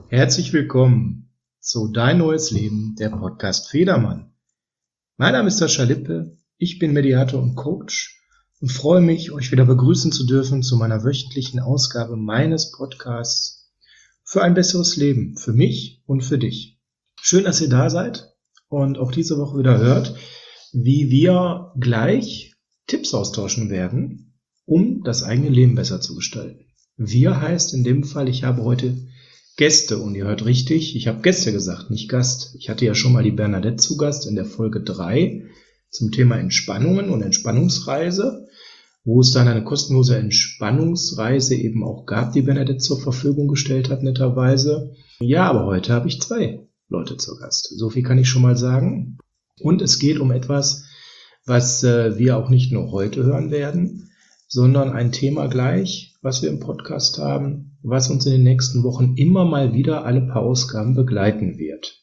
Herzlich willkommen zu Dein neues Leben, der Podcast Federmann. Mein Name ist Sascha Lippe, ich bin Mediator und Coach und freue mich, euch wieder begrüßen zu dürfen zu meiner wöchentlichen Ausgabe meines Podcasts für ein besseres Leben, für mich und für dich. Schön, dass ihr da seid und auch diese Woche wieder hört, wie wir gleich Tipps austauschen werden, um das eigene Leben besser zu gestalten. Wir heißt in dem Fall, ich habe heute Gäste, und ihr hört richtig, ich habe Gäste gesagt, nicht Gast. Ich hatte ja schon mal die Bernadette zu Gast in der Folge 3 zum Thema Entspannungen und Entspannungsreise, wo es dann eine kostenlose Entspannungsreise eben auch gab, die Bernadette zur Verfügung gestellt hat, netterweise. Ja, aber heute habe ich 2 Leute zu Gast. So viel kann ich schon mal sagen. Und es geht um etwas, was wir auch nicht nur heute hören werden, sondern ein Thema gleich, was wir im Podcast haben, was uns in den nächsten Wochen immer mal wieder alle paar Ausgaben begleiten wird.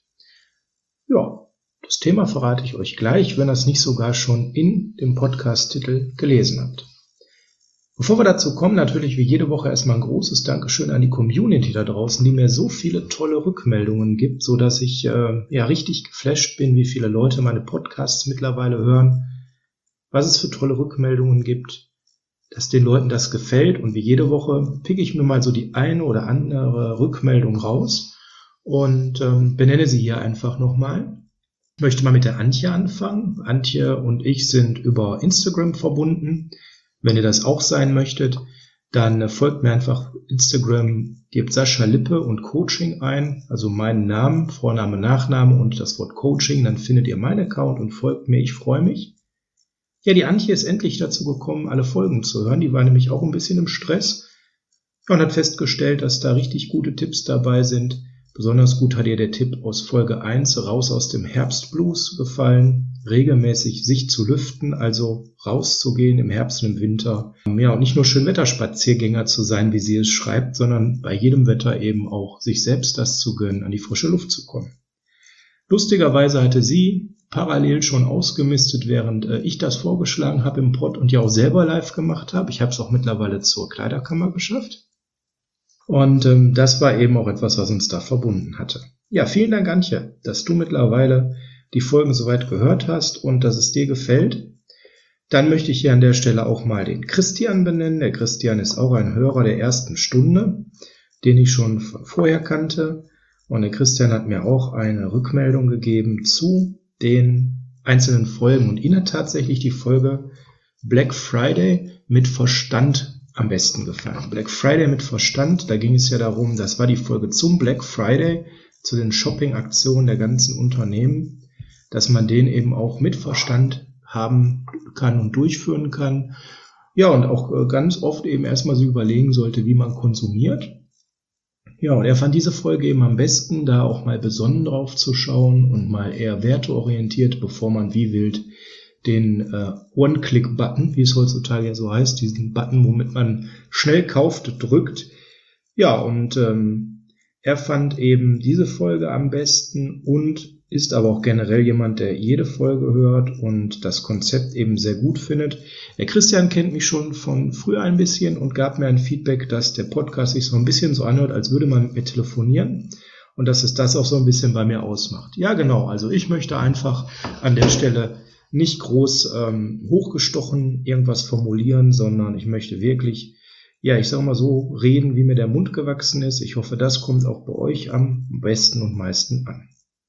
Ja, das Thema verrate ich euch gleich, wenn ihr es nicht sogar schon in dem Podcast-Titel gelesen habt. Bevor wir dazu kommen, natürlich wie jede Woche erstmal ein großes Dankeschön an die Community da draußen, die mir so viele tolle Rückmeldungen gibt, so dass ich richtig geflasht bin, wie viele Leute meine Podcasts mittlerweile hören, was es für tolle Rückmeldungen gibt, dass den Leuten das gefällt, und wie jede Woche picke ich mir mal so die eine oder andere Rückmeldung raus und benenne sie hier einfach nochmal. Ich möchte mal mit der Antje anfangen. Antje und ich sind über Instagram verbunden. Wenn ihr das auch sein möchtet, dann folgt mir einfach Instagram, gebt Sascha Lippe und Coaching ein, also meinen Namen, Vorname, Nachname und das Wort Coaching, dann findet ihr meinen Account und folgt mir, ich freue mich. Ja, die Antje ist endlich dazu gekommen, alle Folgen zu hören. Die war nämlich auch ein bisschen im Stress und hat festgestellt, dass da richtig gute Tipps dabei sind. Besonders gut hat ihr der Tipp aus Folge 1, raus aus dem Herbstblues, gefallen. Regelmäßig sich zu lüften, also rauszugehen im Herbst und im Winter. Ja, und nicht nur Schönwetterspaziergänger zu sein, wie sie es schreibt, sondern bei jedem Wetter eben auch sich selbst das zu gönnen, an die frische Luft zu kommen. Lustigerweise hatte sie parallel schon ausgemistet, während ich das vorgeschlagen habe im Pod und ja auch selber live gemacht habe. Ich habe es auch mittlerweile zur Kleiderkammer geschafft. Und das war eben auch etwas, was uns da verbunden hatte. Ja, vielen Dank, Antje, dass du mittlerweile die Folgen soweit gehört hast und dass es dir gefällt. Dann möchte ich hier an der Stelle auch mal den Christian benennen. Der Christian ist auch ein Hörer der ersten Stunde, den ich schon vorher kannte. Und der Christian hat mir auch eine Rückmeldung gegeben zu den einzelnen Folgen und ihn hat tatsächlich die Folge Black Friday mit Verstand am besten gefallen. Black Friday mit Verstand, da ging es ja darum, das war die Folge zum Black Friday, zu den Shopping-Aktionen der ganzen Unternehmen, dass man den eben auch mit Verstand haben kann und durchführen kann. Ja, und auch ganz oft eben erstmal so überlegen sollte, wie man konsumiert. Ja, und er fand diese Folge eben am besten, da auch mal besonnen drauf zu schauen und mal eher werteorientiert, bevor man wie wild den One-Click-Button, wie es heutzutage ja so heißt, diesen Button, womit man schnell kauft, drückt. Ja, und er fand eben diese Folge am besten und ist aber auch generell jemand, der jede Folge hört und das Konzept eben sehr gut findet. Der Christian kennt mich schon von früher ein bisschen und gab mir ein Feedback, dass der Podcast sich so ein bisschen so anhört, als würde man mit mir telefonieren und dass es das auch so ein bisschen bei mir ausmacht. Ja, genau, also ich möchte einfach an der Stelle nicht groß hochgestochen irgendwas formulieren, sondern ich möchte wirklich, ja, ich sage mal so, reden, wie mir der Mund gewachsen ist. Ich hoffe, das kommt auch bei euch am besten und meisten an.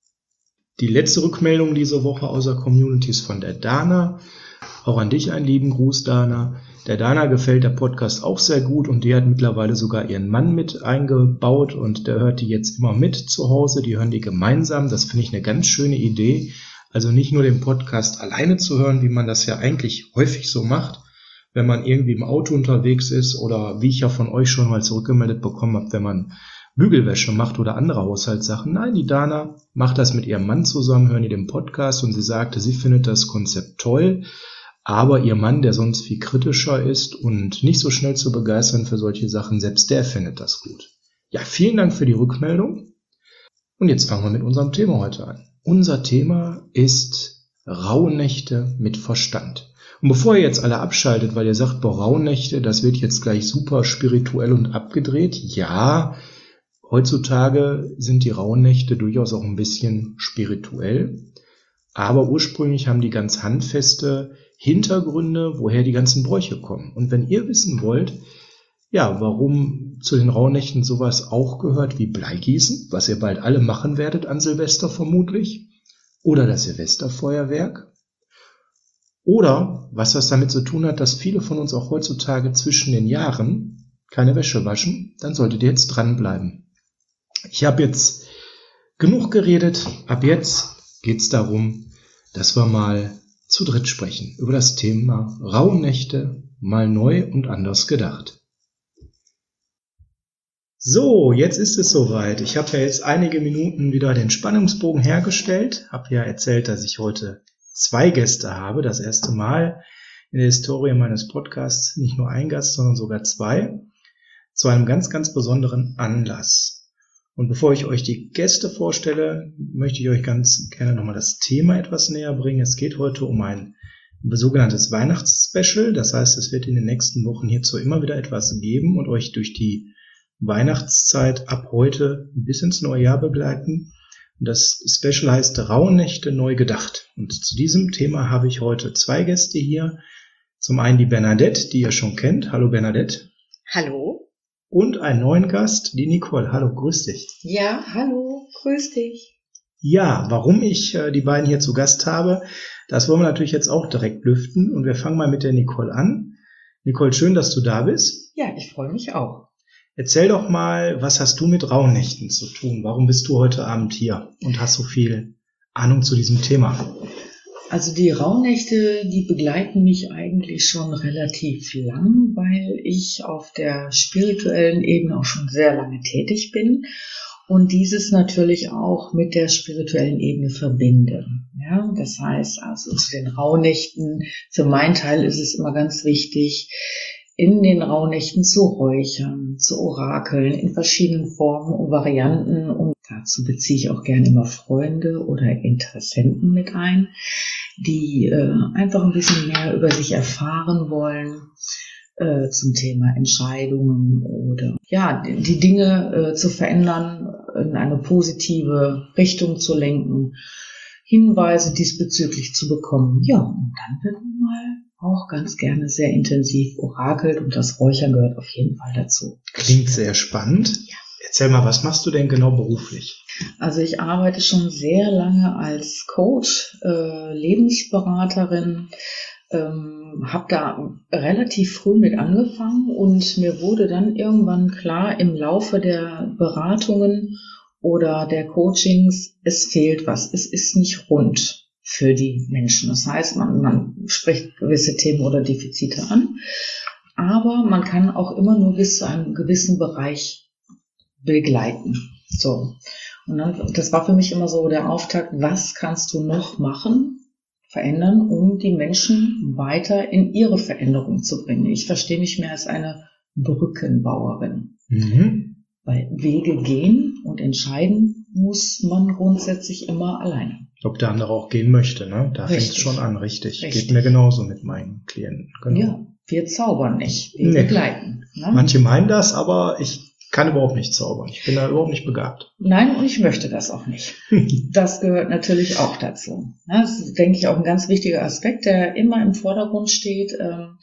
Die letzte Rückmeldung diese Woche aus der Community ist von der Dana. Auch an dich einen lieben Gruß, Dana. Der Dana gefällt der Podcast auch sehr gut und die hat mittlerweile sogar ihren Mann mit eingebaut und der hört die jetzt immer mit zu Hause. Die hören die gemeinsam. Das finde ich eine ganz schöne Idee. Also nicht nur den Podcast alleine zu hören, wie man das ja eigentlich häufig so macht, wenn man irgendwie im Auto unterwegs ist oder wie ich ja von euch schon mal zurückgemeldet bekommen habe, wenn man Bügelwäsche macht oder andere Haushaltssachen. Nein, die Dana macht das mit ihrem Mann zusammen, hören die den Podcast und sie sagte, sie findet das Konzept toll, aber ihr Mann, der sonst viel kritischer ist und nicht so schnell zu begeistern für solche Sachen, selbst der findet das gut. Ja, vielen Dank für die Rückmeldung und jetzt fangen wir mit unserem Thema heute an. Unser Thema ist Rauhnächte mit Verstand. Und bevor ihr jetzt alle abschaltet, weil ihr sagt, boah, Rauhnächte, das wird jetzt gleich super spirituell und abgedreht, ja, Heutzutage sind die Rauhnächte durchaus auch ein bisschen spirituell, aber ursprünglich haben die ganz handfeste Hintergründe, woher die ganzen Bräuche kommen. Und wenn ihr wissen wollt, ja, warum zu den Rauhnächten sowas auch gehört wie Bleigießen, was ihr bald alle machen werdet an Silvester vermutlich, oder das Silvesterfeuerwerk, oder was das damit zu tun hat, dass viele von uns auch heutzutage zwischen den Jahren keine Wäsche waschen, dann solltet ihr jetzt dranbleiben. Ich habe jetzt genug geredet. Ab jetzt geht es darum, dass wir mal zu dritt sprechen über das Thema Rauhnächte, mal neu und anders gedacht. So, jetzt ist es soweit. Ich habe ja jetzt einige Minuten wieder den Spannungsbogen hergestellt. Habe ja erzählt, dass ich heute 2 Gäste habe. Das erste Mal in der Historie meines Podcasts nicht nur ein Gast, sondern sogar 2. Zu einem ganz, ganz besonderen Anlass. Und bevor ich euch die Gäste vorstelle, möchte ich euch ganz gerne nochmal das Thema etwas näher bringen. Es geht heute um ein sogenanntes Weihnachtsspecial. Das heißt, es wird in den nächsten Wochen hierzu immer wieder etwas geben und euch durch die Weihnachtszeit ab heute bis ins neue Jahr begleiten. Und das Special heißt Rauhnächte neu gedacht. Und zu diesem Thema habe ich heute 2 Gäste hier. Zum einen die Bernadette, die ihr schon kennt. Hallo Bernadette. Hallo. Und einen neuen Gast, die Nicole. Hallo, grüß dich. Ja, hallo, grüß dich. Ja, warum ich die beiden hier zu Gast habe, das wollen wir natürlich jetzt auch direkt lüften. Und wir fangen mal mit der Nicole an. Nicole, schön, dass du da bist. Ja, ich freue mich auch. Erzähl doch mal, was hast du mit Rauhnächten zu tun? Warum bist du heute Abend hier und hast so viel Ahnung zu diesem Thema? Also die Rauhnächte, die begleiten mich eigentlich schon relativ lang, weil ich auf der spirituellen Ebene auch schon sehr lange tätig bin und dieses natürlich auch mit der spirituellen Ebene verbinde. Ja, das heißt also zu den Rauhnächten, für meinen Teil ist es immer ganz wichtig, in den Rauhnächten zu räuchern, zu orakeln in verschiedenen Formen und Varianten. Und dazu beziehe ich auch gerne immer Freunde oder Interessenten mit ein, die einfach ein bisschen mehr über sich erfahren wollen zum Thema Entscheidungen oder ja, die Dinge zu verändern, in eine positive Richtung zu lenken, Hinweise diesbezüglich zu bekommen. Ja, und dann wird man mal auch ganz gerne sehr intensiv orakelt und das Räuchern gehört auf jeden Fall dazu. Klingt sehr spannend. Ja. Erzähl mal, was machst du denn genau beruflich? Also ich arbeite schon sehr lange als Coach, Lebensberaterin, habe da relativ früh mit angefangen und mir wurde dann irgendwann klar im Laufe der Beratungen oder der Coachings, es fehlt was, es ist nicht rund für die Menschen. Das heißt, man spricht gewisse Themen oder Defizite an, aber man kann auch immer nur bis zu einem gewissen Bereich begleiten. So. Und dann, das war für mich immer so der Auftakt, was kannst du noch machen, verändern, um die Menschen weiter in ihre Veränderung zu bringen. Ich verstehe mich mehr als eine Brückenbauerin. Weil Wege gehen und entscheiden muss man grundsätzlich immer alleine. Ob der andere auch gehen möchte, ne? Da fängt es schon an, richtig. Geht mir genauso mit meinen Klienten. Genau. Ja, wir zaubern nicht, wir begleiten. Ne? Manche meinen das, aber ich kann überhaupt nicht zaubern. Ich bin da überhaupt nicht begabt. Nein, und ich möchte das auch nicht. Das gehört natürlich auch dazu. Das ist, denke ich, auch ein ganz wichtiger Aspekt, der immer im Vordergrund steht,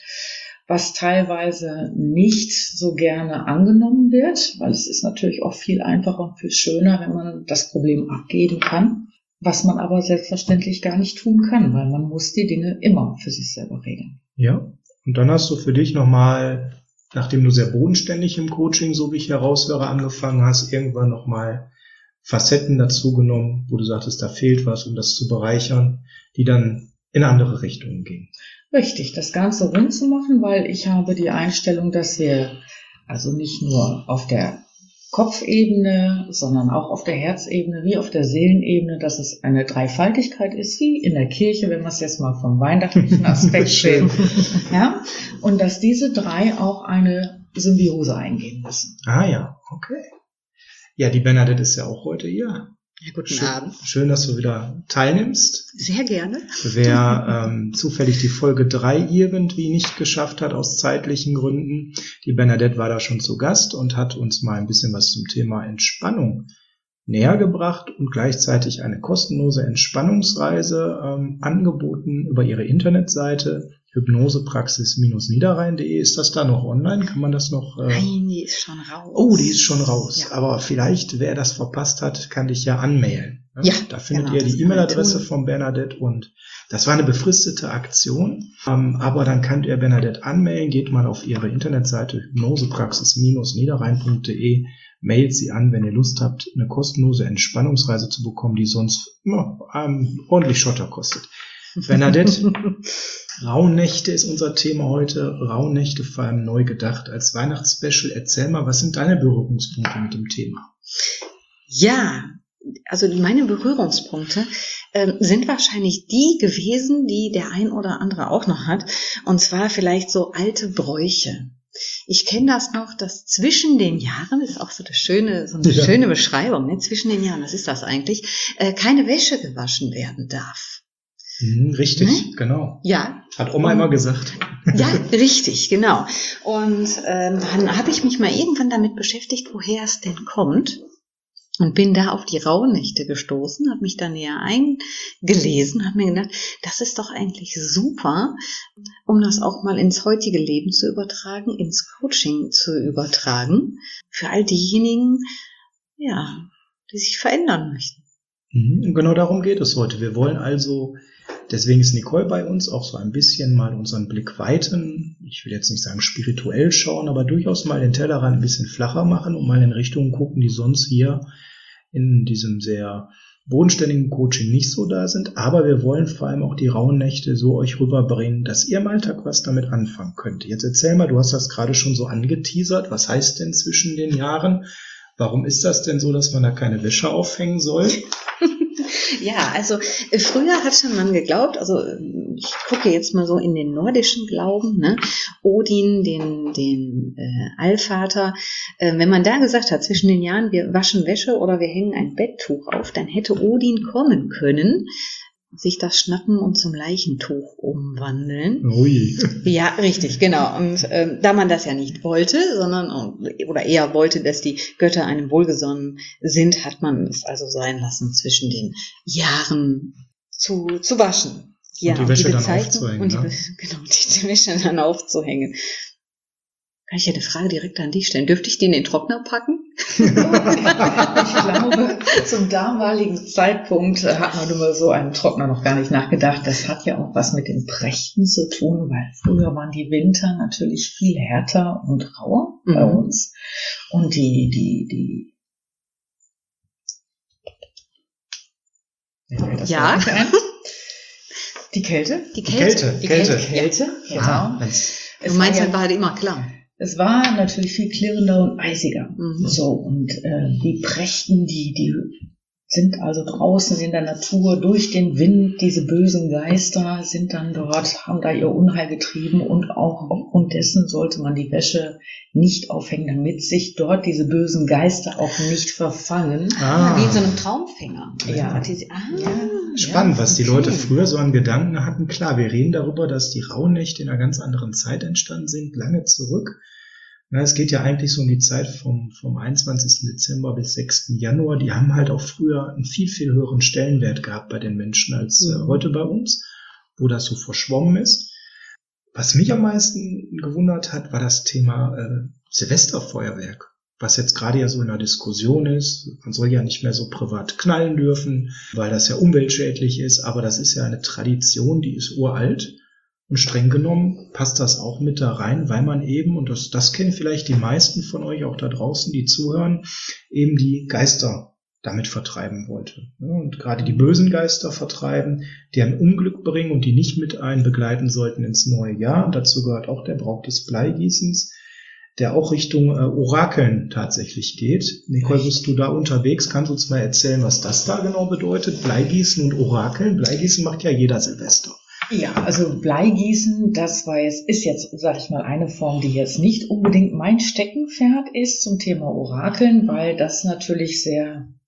was teilweise nicht so gerne angenommen wird, weil es ist natürlich auch viel einfacher und viel schöner, wenn man das Problem abgeben kann, was man aber selbstverständlich gar nicht tun kann, weil man muss die Dinge immer für sich selber regeln. Ja, und dann hast du für dich nochmal, nachdem du sehr bodenständig im Coaching, so wie ich heraushöre, angefangen hast, irgendwann nochmal Facetten dazu genommen, wo du sagtest, da fehlt was, um das zu bereichern, die dann in andere Richtungen gehen. Richtig, das Ganze rund zu machen, weil ich habe die Einstellung, dass wir also nicht nur auf der Kopfebene, sondern auch auf der Herzebene wie auf der Seelenebene, dass es eine Dreifaltigkeit ist, wie in der Kirche, wenn wir es jetzt mal vom weihnachtlichen Aspekt sehen. Ja? Und dass diese 3 auch eine Symbiose eingehen müssen. Ah ja, okay. Ja, die Bernadette ist ja auch heute hier. Ja, guten Abend. Schön, dass du wieder teilnimmst. Sehr gerne. Wer zufällig die Folge 3 irgendwie nicht geschafft hat aus zeitlichen Gründen, die Bernadette war da schon zu Gast und hat uns mal ein bisschen was zum Thema Entspannung näher gebracht und gleichzeitig eine kostenlose Entspannungsreise angeboten über ihre Internetseite hypnosepraxis-niederrhein.de. Ist das da noch online? Kann man das noch? Nein, die ist schon raus. Oh, die ist schon raus. Ja. Aber vielleicht, wer das verpasst hat, kann dich ja anmailen. Ne? Ja, da findet genau, ihr die E-Mail-Adresse von Bernadette und das war eine befristete Aktion. Aber dann könnt ihr Bernadette anmailen, geht mal auf ihre Internetseite hypnosepraxis-niederrhein.de, mailt sie an, wenn ihr Lust habt, eine kostenlose Entspannungsreise zu bekommen, die sonst ordentlich Schotter kostet. Bernadette, Rauhnächte ist unser Thema heute. Rauhnächte vor allem neu gedacht als Weihnachtsspecial. Erzähl mal, was sind deine Berührungspunkte mit dem Thema? Ja, also meine Berührungspunkte sind wahrscheinlich die gewesen, die der ein oder andere auch noch hat. Und zwar vielleicht so alte Bräuche. Ich kenne das noch, dass zwischen den Jahren, ist auch so eine schöne Beschreibung, ne? Zwischen den Jahren, was ist das eigentlich, keine Wäsche gewaschen werden darf. Richtig, genau. Ja. Hat Oma immer gesagt. Ja, richtig, genau. Und dann habe ich mich mal irgendwann damit beschäftigt, woher es denn kommt. Und bin da auf die Rauhnächte gestoßen, habe mich da näher eingelesen, habe mir gedacht, das ist doch eigentlich super, um das auch mal ins heutige Leben zu übertragen, ins Coaching zu übertragen, für all diejenigen, ja, die sich verändern möchten. Und genau darum geht es heute. Wir wollen also, deswegen ist Nicole bei uns, auch so ein bisschen mal unseren Blick weiten. Ich will jetzt nicht sagen spirituell schauen, aber durchaus mal den Tellerrand ein bisschen flacher machen und mal in Richtungen gucken, die sonst hier in diesem sehr bodenständigen Coaching nicht so da sind. Aber wir wollen vor allem auch die Rauhnächte so euch rüberbringen, dass ihr im Alltag was damit anfangen könnt. Jetzt erzähl mal, du hast das gerade schon so angeteasert. Was heißt denn zwischen den Jahren? Warum ist das denn so, dass man da keine Wäsche aufhängen soll? Ja, also früher hat schon man geglaubt, also ich gucke jetzt mal so in den nordischen Glauben, ne? Odin, den Allvater, wenn man da gesagt hat, zwischen den Jahren, wir waschen Wäsche oder wir hängen ein Betttuch auf, dann hätte Odin kommen können, sich das schnappen und zum Leichentuch umwandeln. Ui. Ja, richtig, genau. Und da man das ja nicht wollte, oder eher wollte, dass die Götter einem wohlgesonnen sind, hat man es also sein lassen, zwischen den Jahren zu waschen. Ja, und die Wäsche dann aufzuhängen. Und die Wäsche dann aufzuhängen. Kann ich ja eine Frage direkt an dich stellen? Dürfte ich die in den Trockner packen? Ich glaube, zum damaligen Zeitpunkt hat man über so einen Trockner noch gar nicht nachgedacht. Das hat ja auch was mit dem Prächten zu tun, weil früher waren die Winter natürlich viel härter und rauer bei uns. Und die ja. Die Kälte? Die Kälte. Ja. Du meinst, halt war halt immer klar. Es war natürlich viel klirrender und eisiger. So, und die Prächten, die sind also draußen in der Natur durch den Wind, diese bösen Geister sind dann dort, haben da ihr Unheil getrieben und auch aufgrund dessen sollte man die Wäsche nicht aufhängen, damit sich dort diese bösen Geister auch nicht verfangen. Wie in so einem Traumfänger. Ja. Spannend, was die Leute früher so an Gedanken hatten. Klar, wir reden darüber, dass die Rauhnächte in einer ganz anderen Zeit entstanden sind, lange zurück. Na, es geht ja eigentlich so um die Zeit vom 21. Dezember bis 6. Januar. Die haben halt auch früher einen viel, viel höheren Stellenwert gehabt bei den Menschen als heute bei uns, wo das so verschwommen ist. Was mich am meisten gewundert hat, war das Thema Silvesterfeuerwerk, was jetzt gerade ja so in der Diskussion ist. Man soll ja nicht mehr so privat knallen dürfen, weil das ja umweltschädlich ist, aber das ist ja eine Tradition, die ist uralt. Und streng genommen passt das auch mit da rein, weil man eben, und das kennen vielleicht die meisten von euch auch da draußen, die zuhören, eben die Geister damit vertreiben wollte. Und gerade die bösen Geister vertreiben, die ein Unglück bringen und die nicht mit einen begleiten sollten ins neue Jahr. Und dazu gehört auch der Brauch des Bleigießens, der auch Richtung Orakeln tatsächlich geht. Nicole, bist du da unterwegs? Kannst du uns mal erzählen, was das da genau bedeutet? Bleigießen und Orakeln? Bleigießen macht ja jeder Silvester. Ja, also Bleigießen, ist jetzt, sag ich mal, eine Form, die jetzt nicht unbedingt mein Steckenpferd ist zum Thema Orakeln, weil das natürlich sehr,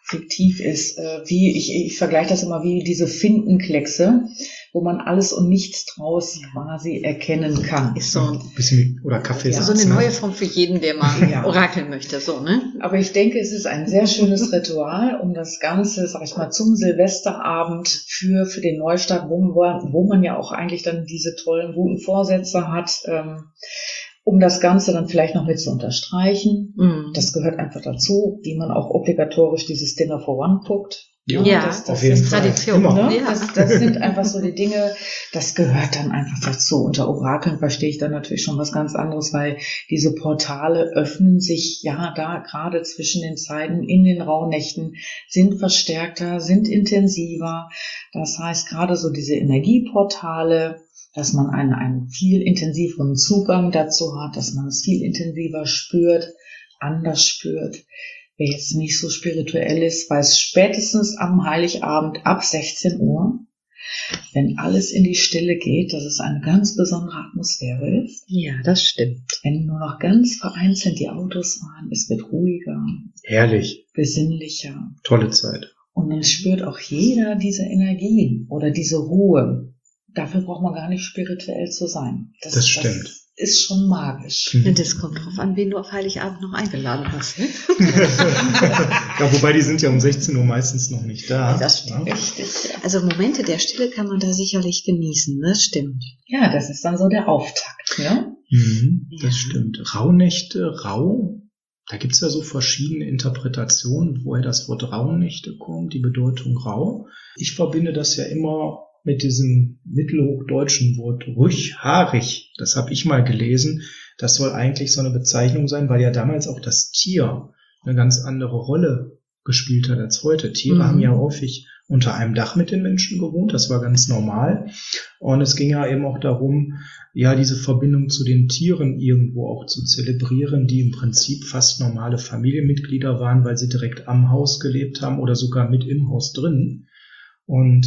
fiktiv ist, ich vergleiche das immer wie diese Fintenkleckse, wo man alles und nichts draus quasi erkennen kann. Ist so ein bisschen, oder Kaffeesatz. So eine neue Form für jeden, der mal orakeln möchte, so, ne? Aber ich denke, es ist ein sehr schönes Ritual, um das Ganze, sag ich mal, zum Silvesterabend für den Neustart, wo man ja auch eigentlich dann diese tollen, guten Vorsätze hat, um das Ganze dann vielleicht noch mit zu unterstreichen. Das gehört einfach dazu, wie man auch obligatorisch dieses Dinner for One guckt. Ja, das auf jeden sind Fall. Tradition. Ne? Ja. Das sind einfach so die Dinge, das gehört dann einfach dazu. Unter Orakeln verstehe ich dann natürlich schon was ganz anderes, weil diese Portale öffnen sich ja da gerade zwischen den Zeiten in den Rauhnächten, sind verstärkter, sind intensiver. Das heißt, gerade so diese Energieportale, dass man einen viel intensiveren Zugang dazu hat, dass man es viel intensiver spürt, anders spürt. Wer jetzt nicht so spirituell ist, weiß spätestens am Heiligabend ab 16 Uhr, wenn alles in die Stille geht, dass es eine ganz besondere Atmosphäre ist. Ja, das stimmt. Wenn nur noch ganz vereinzelt die Autos fahren, es wird ruhiger, Herrlich. besinnlicher. Tolle Zeit. Und dann spürt auch jeder diese Energie oder diese Ruhe. Dafür braucht man gar nicht spirituell zu sein. Das stimmt. Das ist schon magisch. Und das kommt drauf an, wen du auf Heiligabend noch eingeladen hast. Ne? Ja, wobei die sind ja um 16 Uhr meistens noch nicht da. Das stimmt. Ja. Richtig, ja. Also Momente der Stille kann man da sicherlich genießen, das stimmt. Ja, das ist dann so der Auftakt, ne? Das Ja. stimmt. Rauhnächte, da gibt's ja so verschiedene Interpretationen, woher das Wort Rauhnächte kommt, die Bedeutung rau. Ich verbinde das ja immer mit diesem mittelhochdeutschen Wort rüchhaarig. Das habe ich mal gelesen. Das soll eigentlich so eine Bezeichnung sein, weil ja damals auch das Tier eine ganz andere Rolle gespielt hat als heute. Tiere haben ja häufig unter einem Dach mit den Menschen gewohnt. Das war ganz normal. Und es ging ja eben auch darum, ja, diese Verbindung zu den Tieren irgendwo auch zu zelebrieren, die im Prinzip fast normale Familienmitglieder waren, weil sie direkt am Haus gelebt haben oder sogar mit im Haus drin. Und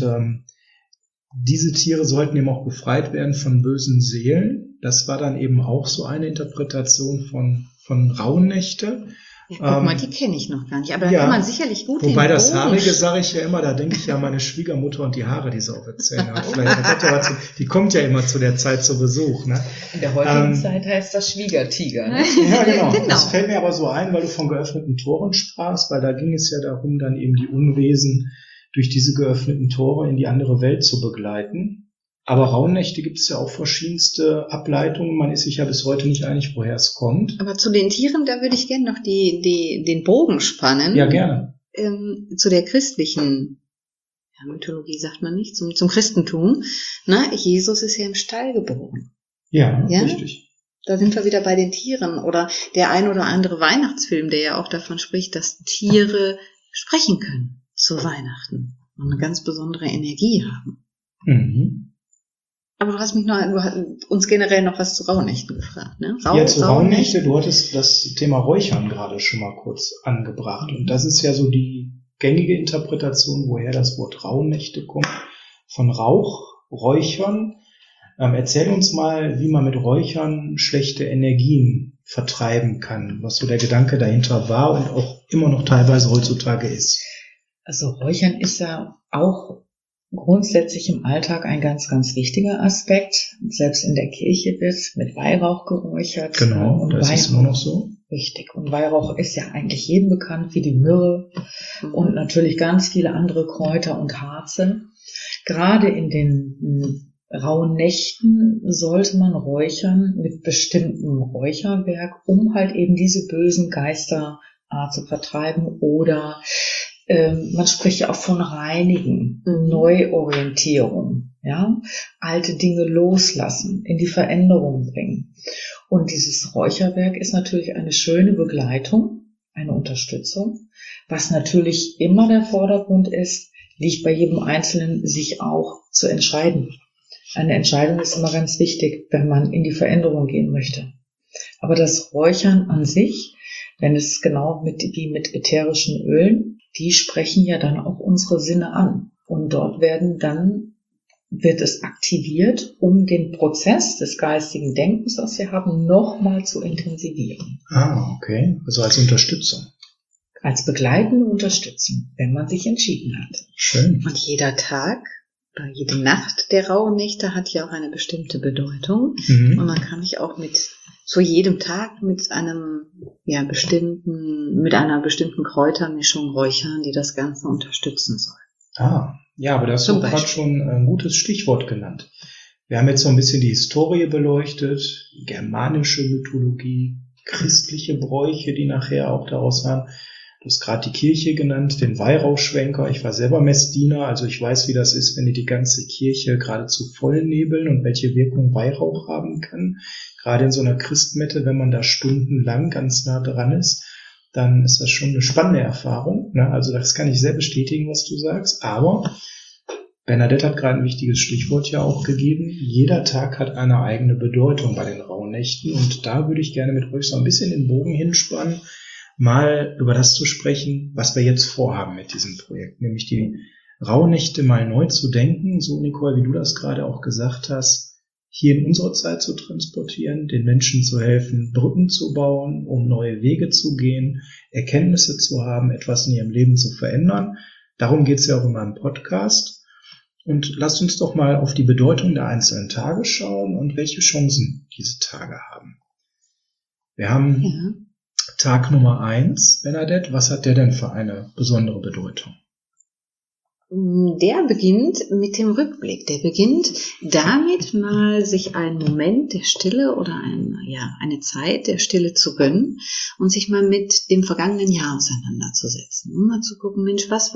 diese Tiere sollten eben auch befreit werden von bösen Seelen. Das war dann eben auch so eine Interpretation von Rauhnächte. Ja, guck mal, die kenne ich noch gar nicht. Aber da ja, kann man sicherlich gut wobei den das Bogen Haarige sage ich ja immer, da denke ich ja an meine Schwiegermutter und die Haare, die sie auf den Zähnen hat. Vielleicht, die kommt ja immer zu der Zeit zu Besuch. Ne? In der heutigen Zeit heißt das Schwiegertiger. Ne? Ja, genau. Genau. Das fällt mir aber so ein, weil du von geöffneten Toren sprachst, weil da ging es ja darum, dann eben die Unwesen durch diese geöffneten Tore in die andere Welt zu begleiten. Aber Rauhnächte gibt es ja auch verschiedenste Ableitungen. Man ist sich ja bis heute nicht einig, woher es kommt. Aber zu den Tieren, da würde ich gerne noch den Bogen spannen. Ja, gerne. Zu der christlichen Mythologie, sagt man nicht, zum Christentum. Na, Jesus ist ja im Stall geboren. Ja, Ja? richtig. Da sind wir wieder bei den Tieren. Oder der ein oder andere Weihnachtsfilm, der ja auch davon spricht, dass Tiere sprechen können zu Weihnachten und eine ganz besondere Energie haben. Mhm. Aber du hast uns generell noch was zu Rauhnächten gefragt, ne? Zu Rauhnächte, du hattest das Thema Räuchern gerade schon mal kurz angebracht. Und das ist ja so die gängige Interpretation, woher das Wort Rauhnächte kommt. Von Rauch, Räuchern. Erzähl uns mal, wie man mit Räuchern schlechte Energien vertreiben kann, was so der Gedanke dahinter war und auch immer noch teilweise heutzutage ist. Also Räuchern ist ja auch grundsätzlich im Alltag ein ganz, ganz wichtiger Aspekt. Selbst in der Kirche wird mit Weihrauch geräuchert. Genau, und das ist nur noch so. Richtig. Und Weihrauch ist ja eigentlich jedem bekannt, wie die Myrrhe und natürlich ganz viele andere Kräuter und Harze. Gerade in den rauen Nächten sollte man räuchern mit bestimmtem Räucherwerk, um halt eben diese bösen Geister zu vertreiben oder man spricht ja auch von Reinigen, Neuorientierung, ja, alte Dinge loslassen, in die Veränderung bringen. Und dieses Räucherwerk ist natürlich eine schöne Begleitung, eine Unterstützung. Was natürlich immer der Vordergrund ist, liegt bei jedem Einzelnen, sich auch zu entscheiden. Eine Entscheidung ist immer ganz wichtig, wenn man in die Veränderung gehen möchte. Aber das Räuchern an sich, wenn es genau wie mit ätherischen Ölen, die sprechen ja dann auch unsere Sinne an. Und dort wird es aktiviert, um den Prozess des geistigen Denkens, was wir haben, nochmal zu intensivieren. Ah, okay. Also als Unterstützung. als begleitende Unterstützung, wenn man sich entschieden hat. Schön. Und jeder Tag oder jede Nacht der Rauhnächte hat ja auch eine bestimmte Bedeutung. Und man kann mich auch zu jedem Tag mit einer bestimmten Kräutermischung räuchern, die das Ganze unterstützen soll. Ja, aber da hast du gerade schon ein gutes Stichwort genannt. Wir haben jetzt so ein bisschen die Historie beleuchtet, germanische Mythologie, christliche Bräuche, die nachher auch daraus waren. Du hast gerade die Kirche genannt, den Weihrauchschwenker. Ich war selber Messdiener, also ich weiß, wie das ist, wenn die ganze Kirche geradezu voll nebeln und welche Wirkung Weihrauch haben kann. Gerade in so einer Christmette, wenn man da stundenlang ganz nah dran ist, dann ist das schon eine spannende Erfahrung. Ne? Also das kann ich sehr bestätigen, was du sagst. Aber Bernadette hat gerade ein wichtiges Stichwort ja auch gegeben. Jeder Tag hat eine eigene Bedeutung bei den Rauhnächten. Und da würde ich gerne mit euch so ein bisschen den Bogen hinspannen, mal über das zu sprechen, was wir jetzt vorhaben mit diesem Projekt. Nämlich die Rauhnächte mal neu zu denken, so Nicole, wie du das gerade auch gesagt hast, hier in unsere Zeit zu transportieren, den Menschen zu helfen, Brücken zu bauen, um neue Wege zu gehen, Erkenntnisse zu haben, etwas in ihrem Leben zu verändern. Darum geht es ja auch in meinem Podcast. Und lasst uns doch mal auf die Bedeutung der einzelnen Tage schauen und welche Chancen diese Tage haben. Wir haben Tag Nummer 1, Bernadette. Was hat der denn für eine besondere Bedeutung? Der beginnt mit dem Rückblick. Der beginnt damit, mal sich einen Moment der Stille oder eine Zeit der Stille zu gönnen und sich mal mit dem vergangenen Jahr auseinanderzusetzen. Um mal zu gucken, Mensch, was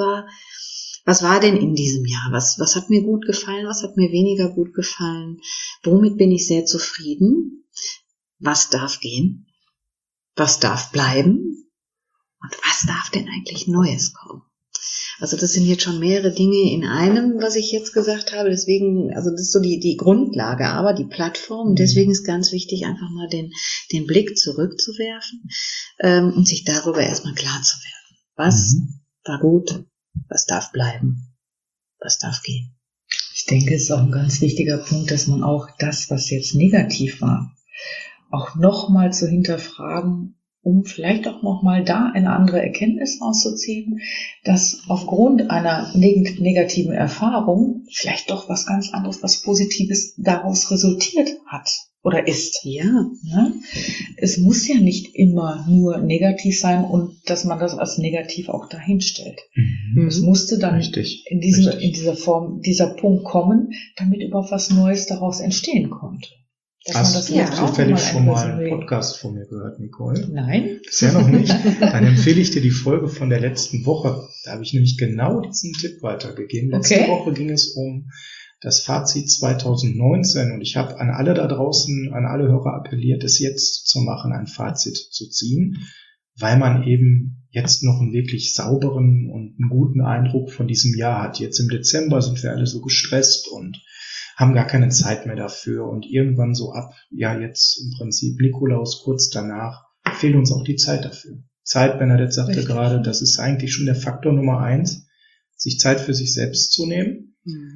war denn in diesem Jahr? Was hat mir gut gefallen? Was hat mir weniger gut gefallen? Womit bin ich sehr zufrieden? Was darf gehen? Was darf bleiben? Und was darf denn eigentlich Neues kommen? Also das sind jetzt schon mehrere Dinge in einem, was ich jetzt gesagt habe. Deswegen, also das ist so die Grundlage, aber die Plattform. Deswegen ist ganz wichtig, einfach mal den Blick zurückzuwerfen und sich darüber erstmal klar zu werden. Was war gut? Was darf bleiben? Was darf gehen? Ich denke, es ist auch ein ganz wichtiger Punkt, dass man auch das, was jetzt negativ war, auch nochmal zu hinterfragen, um vielleicht auch nochmal da eine andere Erkenntnis rauszuziehen, dass aufgrund einer negativen Erfahrung vielleicht doch was ganz anderes, was Positives daraus resultiert hat oder ist. Ja. Es muss ja nicht immer nur negativ sein und dass man das als negativ auch dahin stellt. Es musste dann in dieser Form, dieser Punkt kommen, damit überhaupt was Neues daraus entstehen konnte. Hast du zufällig schon mal einen Podcast von mir gehört, Nicole? Nein. Bisher noch nicht. Dann empfehle ich dir die Folge von der letzten Woche. Da habe ich nämlich genau diesen Tipp weitergegeben. Letzte Woche ging es um das Fazit 2019 und ich habe an alle da draußen, an alle Hörer appelliert, es jetzt zu machen, ein Fazit zu ziehen, weil man eben jetzt noch einen wirklich sauberen und einen guten Eindruck von diesem Jahr hat. Jetzt im Dezember sind wir alle so gestresst und haben gar keine Zeit mehr dafür und irgendwann so ab, jetzt im Prinzip Nikolaus kurz danach, fehlt uns auch die Zeit dafür. Zeit, Bernadette sagte gerade, das ist eigentlich schon der Faktor Nummer 1, sich Zeit für sich selbst zu nehmen,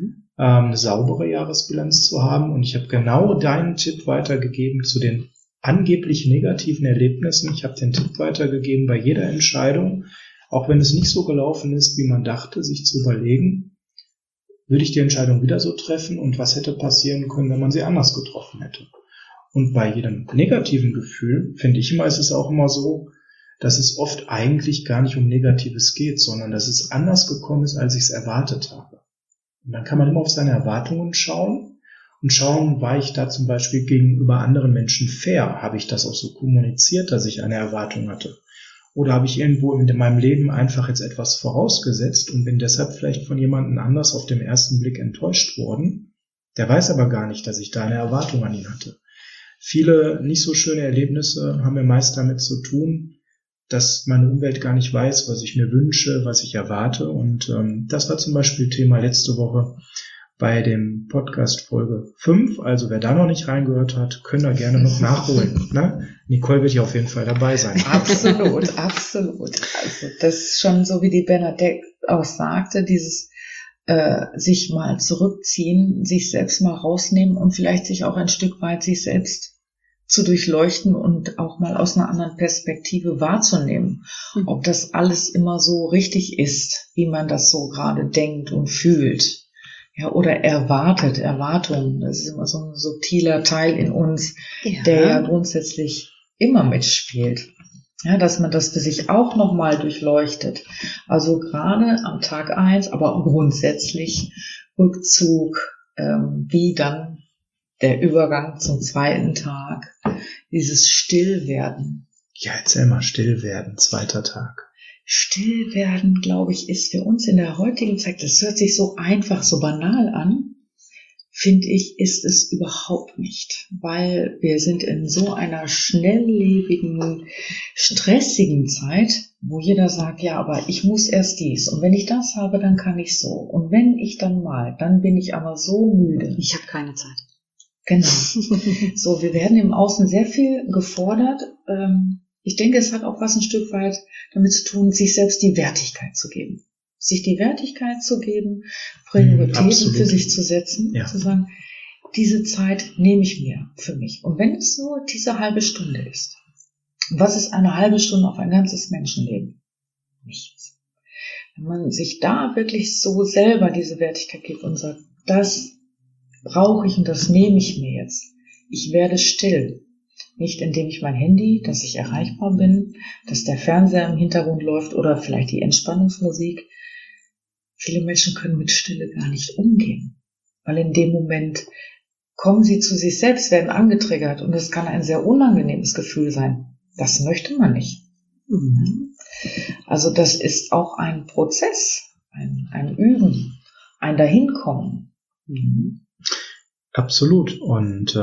eine saubere Jahresbilanz zu haben und ich habe genau deinen Tipp weitergegeben zu den angeblich negativen Erlebnissen. Ich habe den Tipp weitergegeben bei jeder Entscheidung, auch wenn es nicht so gelaufen ist, wie man dachte, sich zu überlegen, würde ich die Entscheidung wieder so treffen und was hätte passieren können, wenn man sie anders getroffen hätte. Und bei jedem negativen Gefühl, finde ich immer, ist es auch immer so, dass es oft eigentlich gar nicht um Negatives geht, sondern dass es anders gekommen ist, als ich es erwartet habe. Und dann kann man immer auf seine Erwartungen schauen und schauen, war ich da zum Beispiel gegenüber anderen Menschen fair? Habe ich das auch so kommuniziert, dass ich eine Erwartung hatte? Oder habe ich irgendwo in meinem Leben einfach jetzt etwas vorausgesetzt und bin deshalb vielleicht von jemandem anders auf den ersten Blick enttäuscht worden? Der weiß aber gar nicht, dass ich da eine Erwartung an ihn hatte. Viele nicht so schöne Erlebnisse haben mir meist damit zu tun, dass meine Umwelt gar nicht weiß, was ich mir wünsche, was ich erwarte. Und das war zum Beispiel Thema letzte Woche bei dem Podcast Folge 5. Also wer da noch nicht reingehört hat, könnt ihr gerne noch nachholen. Ne? Nicole wird ja auf jeden Fall dabei sein. Absolut, absolut. Also das ist schon so, wie die Bernadette auch sagte, dieses sich mal zurückziehen, sich selbst mal rausnehmen und vielleicht sich auch ein Stück weit sich selbst zu durchleuchten und auch mal aus einer anderen Perspektive wahrzunehmen, ob das alles immer so richtig ist, wie man das so gerade denkt und fühlt. Ja, oder Erwartungen. Das ist immer so ein subtiler Teil in uns, der ja grundsätzlich immer mitspielt. Ja, dass man das für sich auch nochmal durchleuchtet. Also gerade am Tag 1, aber grundsätzlich Rückzug, wie dann der Übergang zum zweiten Tag, dieses Stillwerden. Ja, erzähl mal, Stillwerden, zweiter Tag. Stillwerden, glaube ich, ist für uns in der heutigen Zeit, das hört sich so einfach, so banal an, finde ich, ist es überhaupt nicht, weil wir sind in so einer schnelllebigen, stressigen Zeit, wo jeder sagt, ja, aber ich muss erst dies und wenn ich das habe, dann kann ich so und wenn ich dann mal, dann bin ich aber so müde. Ich habe keine Zeit. Genau. So, wir werden im Außen sehr viel gefordert. Ich denke, es hat auch was ein Stück weit damit zu tun, sich selbst die Wertigkeit zu geben. Sich die Wertigkeit zu geben, Prioritäten für sich zu setzen, zu sagen, diese Zeit nehme ich mir für mich. Und wenn es nur diese halbe Stunde ist, was ist eine halbe Stunde auf ein ganzes Menschenleben? Nichts. Wenn man sich da wirklich so selber diese Wertigkeit gibt und sagt, das brauche ich und das nehme ich mir jetzt. Ich werde still. Nicht indem ich mein Handy, dass ich erreichbar bin, dass der Fernseher im Hintergrund läuft oder vielleicht die Entspannungsmusik. Viele Menschen können mit Stille gar nicht umgehen, weil in dem Moment kommen sie zu sich selbst, werden angetriggert und es kann ein sehr unangenehmes Gefühl sein. Das möchte man nicht. Also das ist auch ein Prozess, ein Üben, ein Dahinkommen. Absolut. Und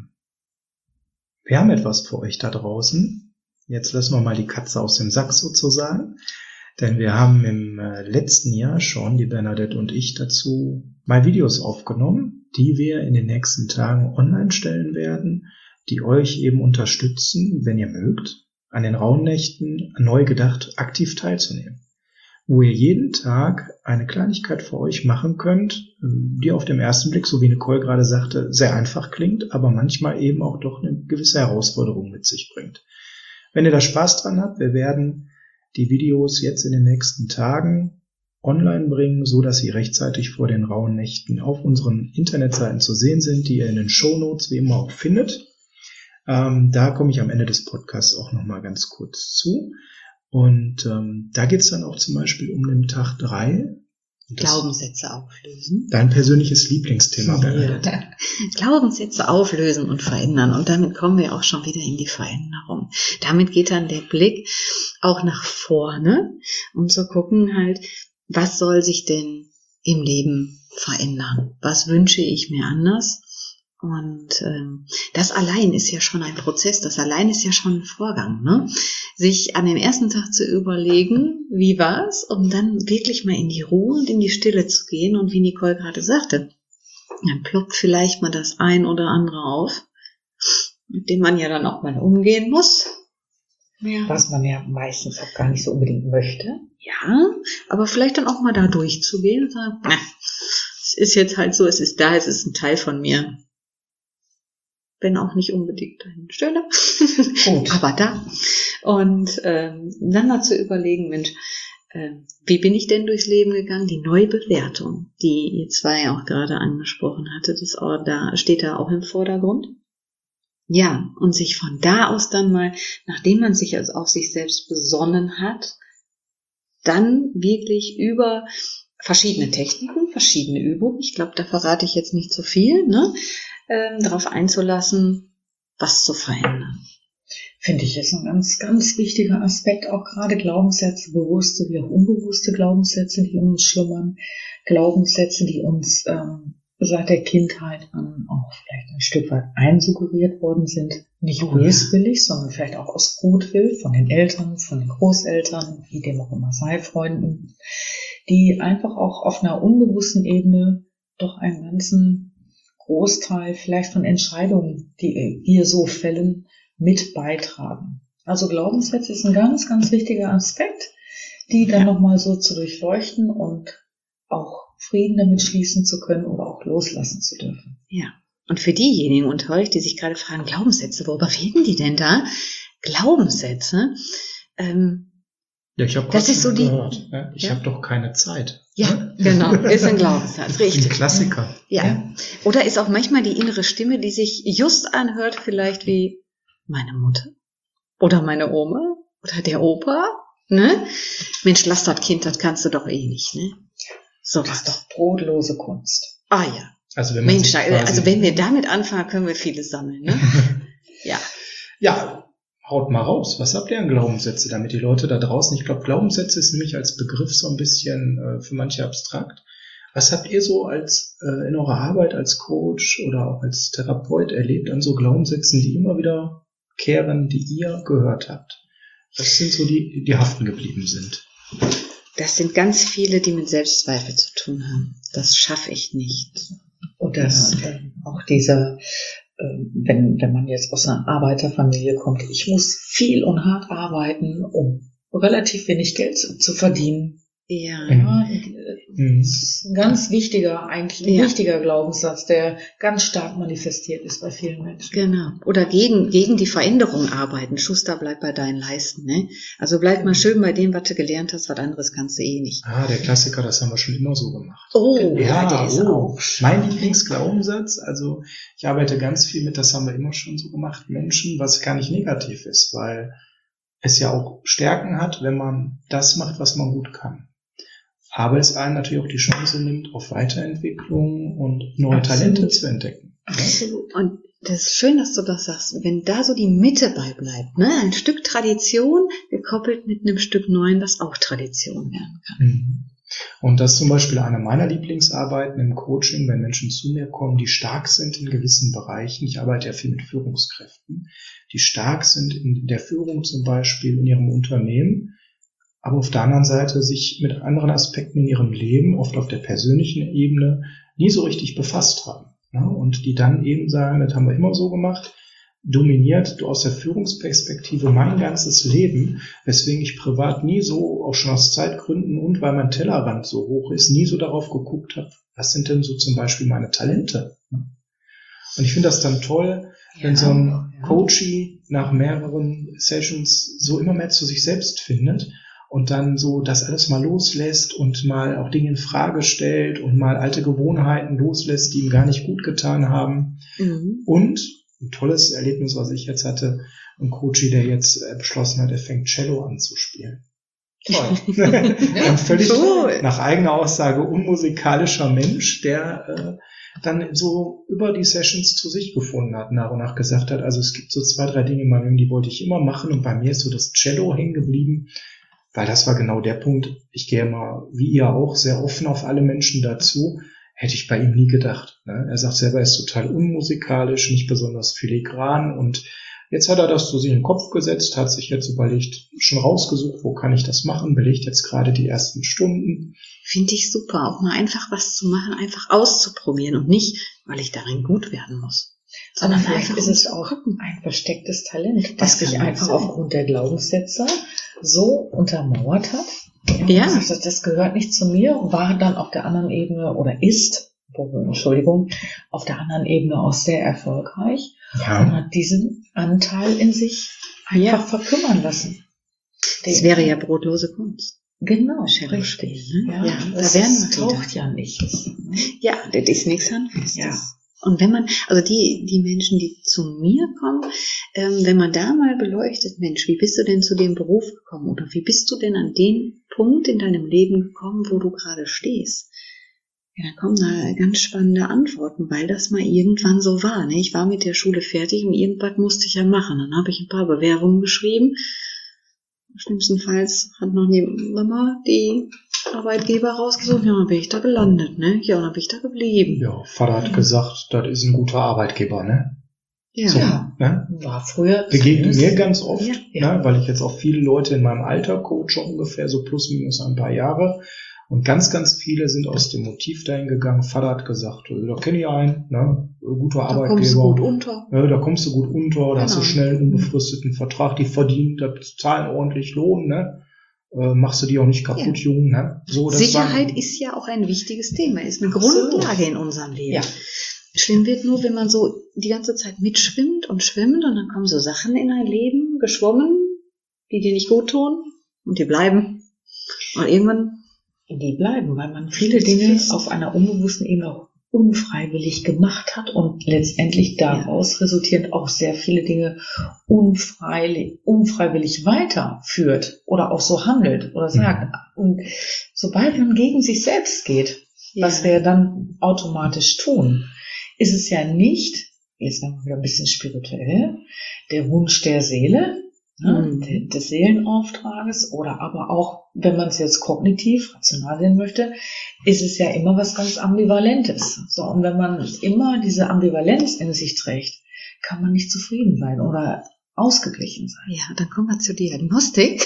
wir haben etwas für euch da draußen. Jetzt lassen wir mal die Katze aus dem Sack sozusagen. Denn wir haben im letzten Jahr schon, die Bernadette und ich, dazu mal Videos aufgenommen, die wir in den nächsten Tagen online stellen werden, die euch eben unterstützen, wenn ihr mögt, an den Rauhnächten neu gedacht aktiv teilzunehmen. Wo ihr jeden Tag eine Kleinigkeit für euch machen könnt, die auf den ersten Blick, so wie Nicole gerade sagte, sehr einfach klingt, aber manchmal eben auch doch eine gewisse Herausforderung mit sich bringt. Wenn ihr da Spaß dran habt, wir werden die Videos jetzt in den nächsten Tagen online bringen, so dass sie rechtzeitig vor den Rauhnächten auf unseren Internetseiten zu sehen sind, die ihr in den Shownotes wie immer auch findet. Da komme ich am Ende des Podcasts auch nochmal ganz kurz zu. Und da geht es dann auch zum Beispiel um den Tag 3. Glaubenssätze auflösen. Dein persönliches Lieblingsthema, Bernadette. Ja. Glaubenssätze auflösen und verändern. Und damit kommen wir auch schon wieder in die Veränderung. Damit geht dann der Blick auch nach vorne, um zu gucken halt, was soll sich denn im Leben verändern? Was wünsche ich mir anders? Und das allein ist ja schon ein Prozess, das allein ist ja schon ein Vorgang, ne? Sich an dem ersten Tag zu überlegen, wie war's, um dann wirklich mal in die Ruhe und in die Stille zu gehen. Und wie Nicole gerade sagte, dann ploppt vielleicht mal das ein oder andere auf, mit dem man ja dann auch mal umgehen muss. Ja. Was man ja meistens auch gar nicht so unbedingt möchte. Ja, aber vielleicht dann auch mal da durchzugehen und sagen, es ist jetzt halt so, es ist da, es ist ein Teil von mir. Wenn auch nicht unbedingt ein schöner, aber da. Und dann mal zu überlegen, Mensch, wie bin ich denn durchs Leben gegangen? Die Neubewertung, die ihr zwei auch gerade angesprochen hattet, da steht da auch im Vordergrund. Ja, und sich von da aus dann mal, nachdem man sich also auf sich selbst besonnen hat, dann wirklich über verschiedene Techniken, verschiedene Übungen, ich glaube, da verrate ich jetzt nicht so viel, ne? Darauf einzulassen, was zu verändern. Finde ich, ist ein ganz, ganz wichtiger Aspekt, auch gerade Glaubenssätze, bewusste wie auch unbewusste Glaubenssätze, die uns schlummern, Glaubenssätze, die uns seit der Kindheit an auch vielleicht ein Stück weit einsuggeriert worden sind, nicht böswillig, sondern vielleicht auch aus Gutwill von den Eltern, von den Großeltern, wie dem auch immer sei, Freunden, die einfach auch auf einer unbewussten Ebene doch einen ganzen Großteil vielleicht von Entscheidungen, die wir so fällen, mit beitragen. Also Glaubenssätze ist ein ganz, ganz wichtiger Aspekt, die dann nochmal so zu durchleuchten und auch Frieden damit schließen zu können oder auch loslassen zu dürfen. Ja, Und für diejenigen unter euch, die sich gerade fragen, Glaubenssätze, worüber reden die denn da? Glaubenssätze, ja, ich habe das ist so die, gehört. Ne? Ich habe doch keine Zeit. Ja, genau, ist ein Glaubenssatz, richtig. Ein Klassiker. Ja. Oder ist auch manchmal die innere Stimme, die sich just anhört, vielleicht wie meine Mutter oder meine Oma oder der Opa, ne? Mensch, lass das Kind, das kannst du doch eh nicht, ne? So Das ist doch brotlose Kunst. Ah ja. Also wenn man Mensch, also wenn wir damit anfangen, können wir vieles sammeln, ne? Ja. Ja, haut mal raus. Was habt ihr an Glaubenssätze, damit die Leute da draußen, ich glaube, Glaubenssätze ist nämlich als Begriff so ein bisschen für manche abstrakt. Was habt ihr so als in eurer Arbeit als Coach oder auch als Therapeut erlebt an so Glaubenssätzen, die immer wieder kehren, die ihr gehört habt? Was sind so die haften geblieben sind? Das sind ganz viele, die mit Selbstzweifel zu tun haben. Das schaffe ich nicht. Oder auch dieser, wenn man jetzt aus einer Arbeiterfamilie kommt, ich muss viel und hart arbeiten, um relativ wenig Geld zu verdienen. Ja. Das ist ein ganz wichtiger, eigentlich ein wichtiger Glaubenssatz, der ganz stark manifestiert ist bei vielen Menschen. Genau. Oder gegen die Veränderung arbeiten. Schuster, bleib bei deinen Leisten, ne? Also bleib mal schön bei dem, was du gelernt hast, was anderes kannst du eh nicht. Ah, der Klassiker, das haben wir schon immer so gemacht. Oh, ja, der ist auch. Mein Lieblingsglaubenssatz, also ich arbeite ganz viel mit, das haben wir immer schon so gemacht, Menschen, was gar nicht negativ ist, weil es ja auch Stärken hat, wenn man das macht, was man gut kann. Aber es einem natürlich auch die Chance nimmt, auf Weiterentwicklung und neue Talente zu entdecken. Absolut. Und das ist schön, dass du das sagst. Wenn da so die Mitte bei bleibt, ne? Ein Stück Tradition gekoppelt mit einem Stück Neuen, was auch Tradition werden kann. Und das ist zum Beispiel eine meiner Lieblingsarbeiten im Coaching, wenn Menschen zu mir kommen, die stark sind in gewissen Bereichen. Ich arbeite ja viel mit Führungskräften, die stark sind in der Führung zum Beispiel in ihrem Unternehmen, aber auf der anderen Seite sich mit anderen Aspekten in ihrem Leben, oft auf der persönlichen Ebene, nie so richtig befasst haben. Ja, und die dann eben sagen, das haben wir immer so gemacht, dominiert du aus der Führungsperspektive mein ganzes Leben, weswegen ich privat nie so, auch schon aus Zeitgründen und weil mein Tellerrand so hoch ist, nie so darauf geguckt habe, was sind denn so zum Beispiel meine Talente. Und ich finde das dann toll, wenn so ein Coachie nach mehreren Sessions so immer mehr zu sich selbst findet und dann so das alles mal loslässt und mal auch Dinge in Frage stellt und mal alte Gewohnheiten loslässt, die ihm gar nicht gut getan haben. Und ein tolles Erlebnis, was ich jetzt hatte, ein Coachie, der jetzt beschlossen hat, er fängt Cello an zu spielen. Toll. Ein völlig nach eigener Aussage unmusikalischer Mensch, der dann so über die Sessions zu sich gefunden hat, nach und nach gesagt hat, also es gibt so 2, 3 Dinge in meinem Leben, die wollte ich immer machen und bei mir ist so das Cello hängen geblieben, weil das war genau der Punkt. Ich gehe immer, wie ihr auch, sehr offen auf alle Menschen dazu. Hätte ich bei ihm nie gedacht. Ne? Er sagt selber, er ist total unmusikalisch, nicht besonders filigran und jetzt hat er das so sich in den Kopf gesetzt, hat sich jetzt überlegt, schon rausgesucht, wo kann ich das machen, belegt jetzt gerade die ersten Stunden. Finde ich super, auch mal einfach was zu machen, einfach auszuprobieren und nicht, weil ich darin gut werden muss. Sondern vielleicht ist es auch ein verstecktes Talent, das sich einfach aufgrund der Glaubenssätze so untermauert hat. Ja. Das gehört nicht zu mir, war dann auf der anderen Ebene oder ist, auf der anderen Ebene auch sehr erfolgreich und hat diesen Anteil in sich einfach verkümmern lassen. Das wäre ja brotlose Kunst. Genau, richtig. Ja, das taucht ja nichts. Ja, das ist nichts Handfestes. Ja. Und wenn man, also die Menschen, die zu mir kommen, wenn man da mal beleuchtet, Mensch, wie bist du denn zu dem Beruf gekommen? Oder wie bist du denn an den Punkt in deinem Leben gekommen, wo du gerade stehst? Ja, da kommen da ganz spannende Antworten, weil das mal irgendwann so war. Ne? Ich war mit der Schule fertig und irgendwas musste ich ja machen. Dann habe ich ein paar Bewerbungen geschrieben. Schlimmstenfalls hat noch die Mama die Arbeitgeber rausgesucht, ja, dann bin ich da gelandet, ne? Ja, und dann bin ich da geblieben. Ja, Vater hat gesagt, das ist ein guter Arbeitgeber, ne? Ja. So, ne? War früher. Begegnet mir ganz oft, ne? Weil ich jetzt auch viele Leute in meinem Alter coache, ungefähr so plus minus ein paar Jahre. Und ganz, ganz viele sind aus dem Motiv dahin gegangen. Vater hat gesagt, da kenne ich einen, ne? Guter Arbeitgeber. Da kommst du gut unter. Da kommst du gut unter, da hast du schnell einen unbefristeten Vertrag, die verdienen, da zahlen ordentlich Lohn, ne? Machst du die auch nicht kaputt, Jungen, ne? So, das Sicherheit ist ja auch ein wichtiges Thema, ist eine Grundlage in unserem Leben. Ja. Schlimm wird nur, wenn man so die ganze Zeit mitschwimmt und schwimmt und dann kommen so Sachen in ein Leben, geschwommen, die dir nicht gut tun und die bleiben. Und irgendwann... Die bleiben, weil man viele Dinge auf einer unbewussten Ebene auch unfreiwillig gemacht hat und letztendlich daraus resultierend auch sehr viele Dinge unfreiwillig weiterführt oder auch so handelt oder sagt. Und sobald man gegen sich selbst geht, was wir dann automatisch tun, ist es ja nicht, jetzt werden wir wieder ein bisschen spirituell, der Wunsch der Seele, des Seelenauftrages oder aber auch, wenn man es jetzt kognitiv, rational sehen möchte, ist es ja immer was ganz Ambivalentes. So, und wenn man immer diese Ambivalenz in sich trägt, kann man nicht zufrieden sein oder ausgeglichen sein. Ja, dann kommen wir zur Diagnostik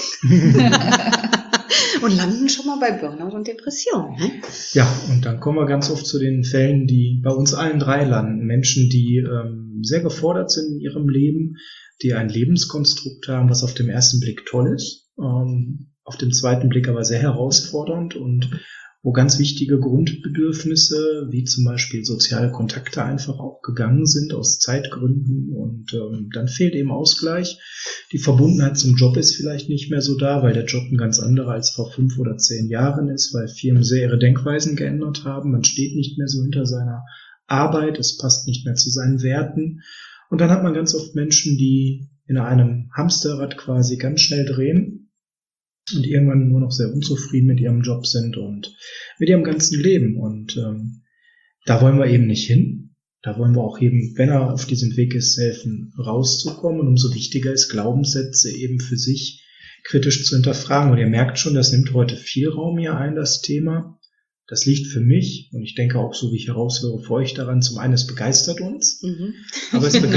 und landen schon mal bei Burnout und Depression. Ne? Ja, und dann kommen wir ganz oft zu den Fällen, die bei uns allen drei landen. Menschen, die sehr gefordert sind in ihrem Leben, die ein Lebenskonstrukt haben, was auf dem ersten Blick toll ist, auf dem zweiten Blick aber sehr herausfordernd und wo ganz wichtige Grundbedürfnisse, wie zum Beispiel soziale Kontakte, einfach auch gegangen sind aus Zeitgründen und dann fehlt eben Ausgleich. Die Verbundenheit zum Job ist vielleicht nicht mehr so da, weil der Job ein ganz anderer als vor 5 oder 10 Jahren ist, weil Firmen sehr ihre Denkweisen geändert haben. Man steht nicht mehr so hinter seiner Arbeit, es passt nicht mehr zu seinen Werten. Und dann hat man ganz oft Menschen, die in einem Hamsterrad quasi ganz schnell drehen und irgendwann nur noch sehr unzufrieden mit ihrem Job sind und mit ihrem ganzen Leben. Und da wollen wir eben nicht hin. Da wollen wir auch eben, wenn er auf diesem Weg ist, helfen, rauszukommen. Und umso wichtiger ist, Glaubenssätze eben für sich kritisch zu hinterfragen. Und ihr merkt schon, das nimmt heute viel Raum hier ein, das Thema. Das liegt für mich, und ich denke auch so, wie ich heraushöre, für euch daran, zum einen, es begeistert uns, aber es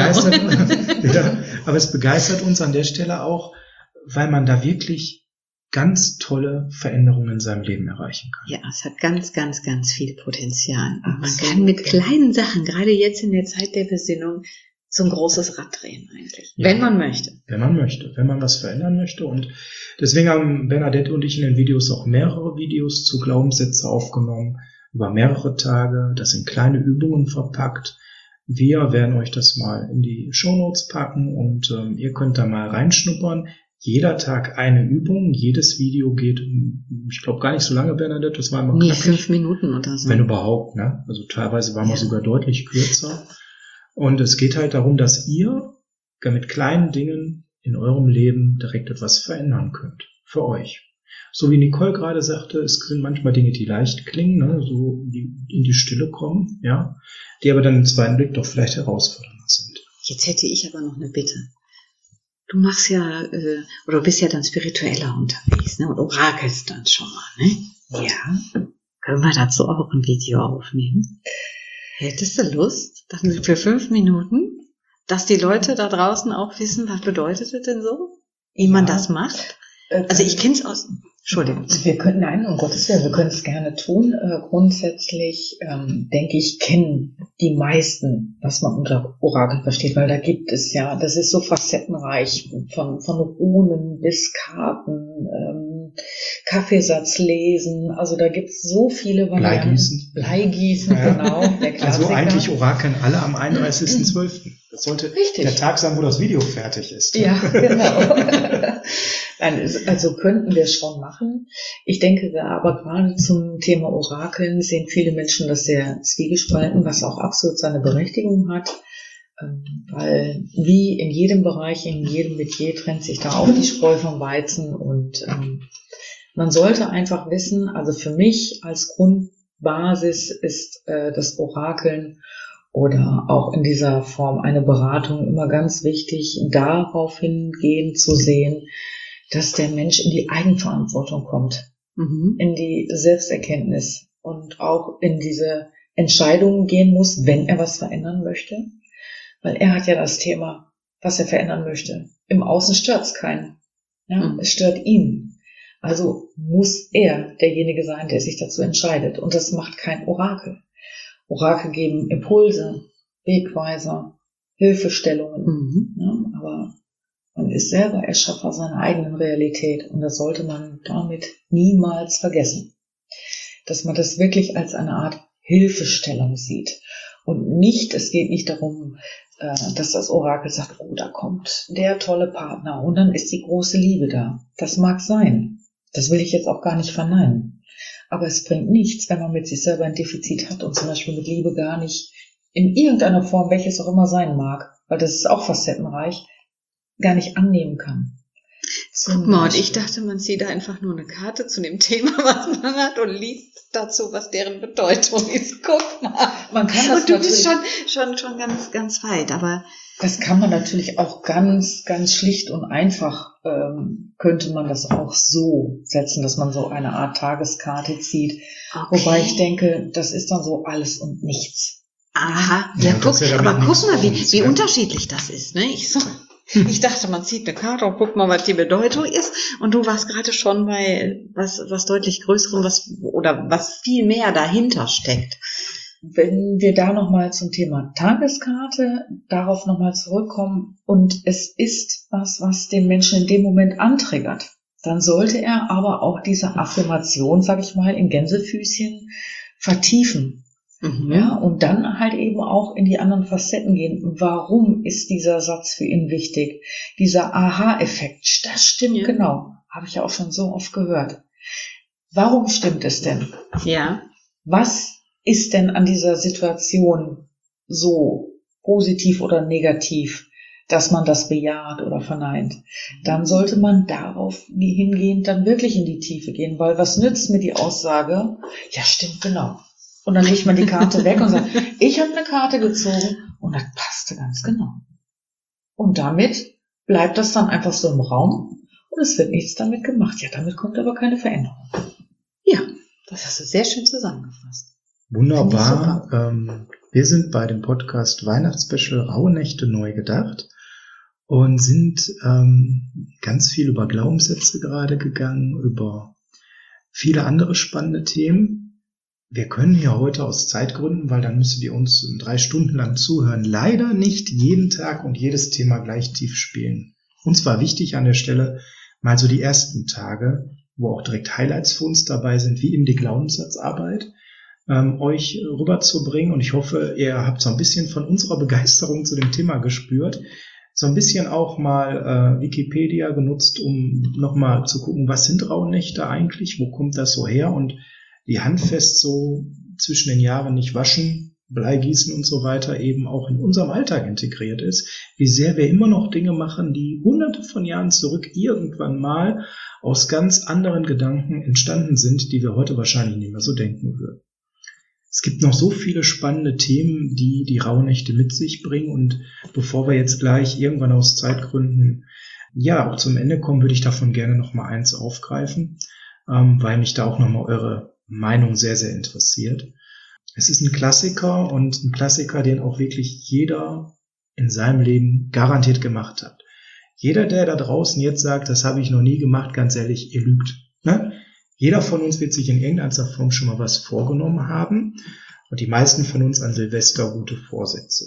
begeistert uns an der Stelle auch, weil man da wirklich ganz tolle Veränderungen in seinem Leben erreichen kann. Ja, es hat ganz, ganz, ganz viel Potenzial. Und man kann mit kleinen Sachen, gerade jetzt in der Zeit der Besinnung, so ein großes Rad drehen eigentlich. Ja, wenn man möchte. Wenn man was verändern möchte. Und deswegen haben Bernadette und ich in den Videos auch mehrere Videos zu Glaubenssätze aufgenommen, über mehrere Tage, das in kleine Übungen verpackt. Wir werden euch das mal in die Shownotes packen und ihr könnt da mal reinschnuppern. Jeder Tag eine Übung, jedes Video geht, ich glaube gar nicht so lange, Bernadette, das war immer knackig. 5 Minuten oder so. Wenn überhaupt, ne? Also teilweise waren wir sogar deutlich kürzer. Und es geht halt darum, dass ihr mit kleinen Dingen in eurem Leben direkt etwas verändern könnt. Für euch. So wie Nicole gerade sagte, es sind manchmal Dinge, die leicht klingen, ne, so die in die Stille kommen, ja, die aber dann im zweiten Blick doch vielleicht herausfordernder sind. Jetzt hätte ich aber noch eine Bitte. Du machst ja, oder du bist ja dann spiritueller unterwegs, ne, und orakelst dann schon mal, ne? Ja. Können wir dazu auch ein Video aufnehmen? Hättest du Lust, dann für 5 Minuten, dass die Leute da draußen auch wissen, was bedeutet das denn so? Wie man das macht? Also ich kenne es aus... Entschuldigung. Wir können, nein, um Gottes Willen, wir können es gerne tun. Grundsätzlich, denke ich, kennen die meisten, was man unter Orakel versteht, weil da gibt es ja, das ist so facettenreich, von Runen bis Karten, Kaffeesatz lesen, also da gibt es so viele Varianten. Bleigießen, ja. Genau. Der Klassiker. Also eigentlich orakeln alle am 31.12. Das sollte der Tag sein, wo das Video fertig ist. Ja, genau. Also könnten wir es schon machen. Ich denke aber gerade zum Thema Orakeln sehen viele Menschen das sehr zwiegespalten, was auch absolut seine Berechtigung hat. Weil wie in jedem Bereich, in jedem Metier trennt sich da auch die Spreu vom Weizen und man sollte einfach wissen, also für mich als Grundbasis ist das Orakeln oder auch in dieser Form eine Beratung immer ganz wichtig, darauf hingehend zu sehen, dass der Mensch in die Eigenverantwortung kommt, in die Selbsterkenntnis und auch in diese Entscheidungen gehen muss, wenn er was verändern möchte. Weil er hat ja das Thema, was er verändern möchte. Im Außen stört es keinen. Ja? Es stört ihn. Also muss er derjenige sein, der sich dazu entscheidet. Und das macht kein Orakel. Orakel geben Impulse, Wegweiser, Hilfestellungen. Ja? Aber man ist selber Erschaffer seiner eigenen Realität. Und das sollte man damit niemals vergessen. Dass man das wirklich als eine Art Hilfestellung sieht. Und es geht nicht darum, dass das Orakel sagt, oh, da kommt der tolle Partner und dann ist die große Liebe da. Das mag sein. Das will ich jetzt auch gar nicht verneinen. Aber es bringt nichts, wenn man mit sich selber ein Defizit hat und zum Beispiel mit Liebe gar nicht in irgendeiner Form, welches auch immer sein mag, weil das ist auch facettenreich, gar nicht annehmen kann. Guck mal, und ich dachte, man zieht da einfach nur eine Karte zu dem Thema, was man hat und liest dazu, was deren Bedeutung ist. Guck mal. Man kann das und du bist schon ganz, ganz weit, aber... Das kann man natürlich auch ganz, ganz schlicht und einfach, könnte man das auch so setzen, dass man so eine Art Tageskarte zieht. Okay. Wobei ich denke, das ist dann so alles und nichts. Aha, ja, guck mal, wie unterschiedlich das ist, ne? Ich dachte, man zieht eine Karte und guckt mal, was die Bedeutung ist. Und du warst gerade schon bei was deutlich Größerem, was viel mehr dahinter steckt. Wenn wir da nochmal zum Thema Tageskarte darauf nochmal zurückkommen und es ist was den Menschen in dem Moment antriggert, dann sollte er aber auch diese Affirmation, sag ich mal, in Gänsefüßchen vertiefen. Mhm. Ja, und dann halt eben auch in die anderen Facetten gehen. Warum ist dieser Satz für ihn wichtig? Dieser Aha-Effekt, das stimmt genau. Habe ich ja auch schon so oft gehört. Warum stimmt es denn? Ja. Was ist denn an dieser Situation so positiv oder negativ, dass man das bejaht oder verneint? Dann sollte man darauf hingehend dann wirklich in die Tiefe gehen, weil was nützt mir die Aussage? Ja, stimmt genau. Und dann legt man die Karte weg und sagt, ich habe eine Karte gezogen und das passte ganz genau. Und damit bleibt das dann einfach so im Raum und es wird nichts damit gemacht. Ja, damit kommt aber keine Veränderung. Ja, das hast du sehr schön zusammengefasst. Wunderbar. Wir sind bei dem Podcast Weihnachtsspecial Rauhnächte neu gedacht und sind ganz viel über Glaubenssätze gerade gegangen, über viele andere spannende Themen. Wir können hier heute aus Zeitgründen, weil dann müsstet ihr uns 3 Stunden lang zuhören, leider nicht jeden Tag und jedes Thema gleich tief spielen. Uns war wichtig an der Stelle mal so die ersten Tage, wo auch direkt Highlights für uns dabei sind, wie eben die Glaubenssatzarbeit, euch rüberzubringen. Und ich hoffe, ihr habt so ein bisschen von unserer Begeisterung zu dem Thema gespürt. So ein bisschen auch mal Wikipedia genutzt, um nochmal zu gucken, was sind Rauhnächte eigentlich, wo kommt das so her und wie handfest so zwischen den Jahren nicht waschen, Bleigießen und so weiter eben auch in unserem Alltag integriert ist, wie sehr wir immer noch Dinge machen, die hunderte von Jahren zurück irgendwann mal aus ganz anderen Gedanken entstanden sind, die wir heute wahrscheinlich nicht mehr so denken würden. Es gibt noch so viele spannende Themen, die die Rauhnächte mit sich bringen und bevor wir jetzt gleich irgendwann aus Zeitgründen auch zum Ende kommen, würde ich davon gerne noch mal eins aufgreifen, weil mich da auch noch mal eure Meinung sehr, sehr interessiert. Es ist ein Klassiker und ein Klassiker, den auch wirklich jeder in seinem Leben garantiert gemacht hat. Jeder, der da draußen jetzt sagt, das habe ich noch nie gemacht, ganz ehrlich, ihr lügt. Ne? Jeder von uns wird sich in irgendeiner Form schon mal was vorgenommen haben und die meisten von uns an Silvester gute Vorsätze.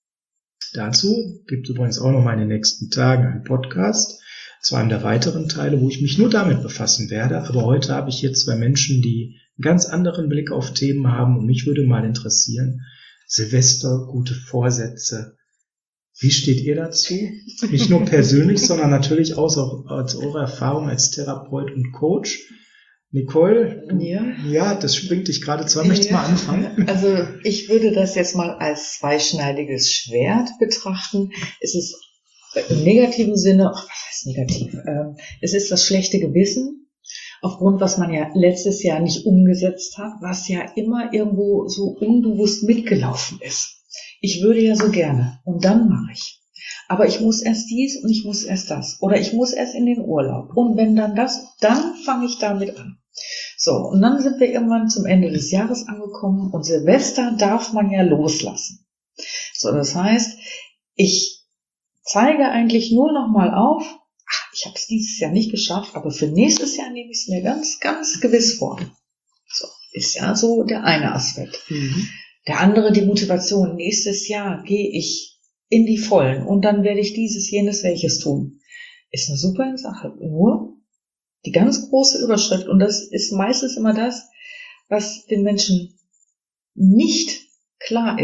Dazu gibt es übrigens auch noch mal in den nächsten Tagen einen Podcast zu einem der weiteren Teile, wo ich mich nur damit befassen werde. Aber heute habe ich hier 2 Menschen, die einen ganz anderen Blick auf Themen haben und mich würde mal interessieren, Silvester, gute Vorsätze. Wie steht ihr dazu? Nicht nur persönlich, sondern natürlich auch aus eurer Erfahrung als Therapeut und Coach. Nicole, das springt dich gerade zu. Möchtest du mal anfangen? Also ich würde das jetzt mal als zweischneidiges Schwert betrachten. Es ist im negativen Sinne, was heißt negativ? Es ist das schlechte Gewissen, aufgrund, was man ja letztes Jahr nicht umgesetzt hat, was ja immer irgendwo so unbewusst mitgelaufen ist. Ich würde ja so gerne und dann mache ich. Aber ich muss erst dies und ich muss erst das. Oder ich muss erst in den Urlaub. Und wenn dann das, dann fange ich damit an. So, und dann sind wir irgendwann zum Ende des Jahres angekommen und Silvester darf man ja loslassen. So, das heißt, ich zeige eigentlich nur noch mal auf, ich habe es dieses Jahr nicht geschafft, aber für nächstes Jahr nehme ich es mir ganz, ganz gewiss vor. So, ist ja so der eine Aspekt. Mhm. Der andere, die Motivation. Nächstes Jahr gehe ich in die Vollen und dann werde ich dieses, jenes, welches tun. Ist eine super Sache. Nur die ganz große Überschrift, und das ist meistens immer das, was den Menschen nicht klar ist,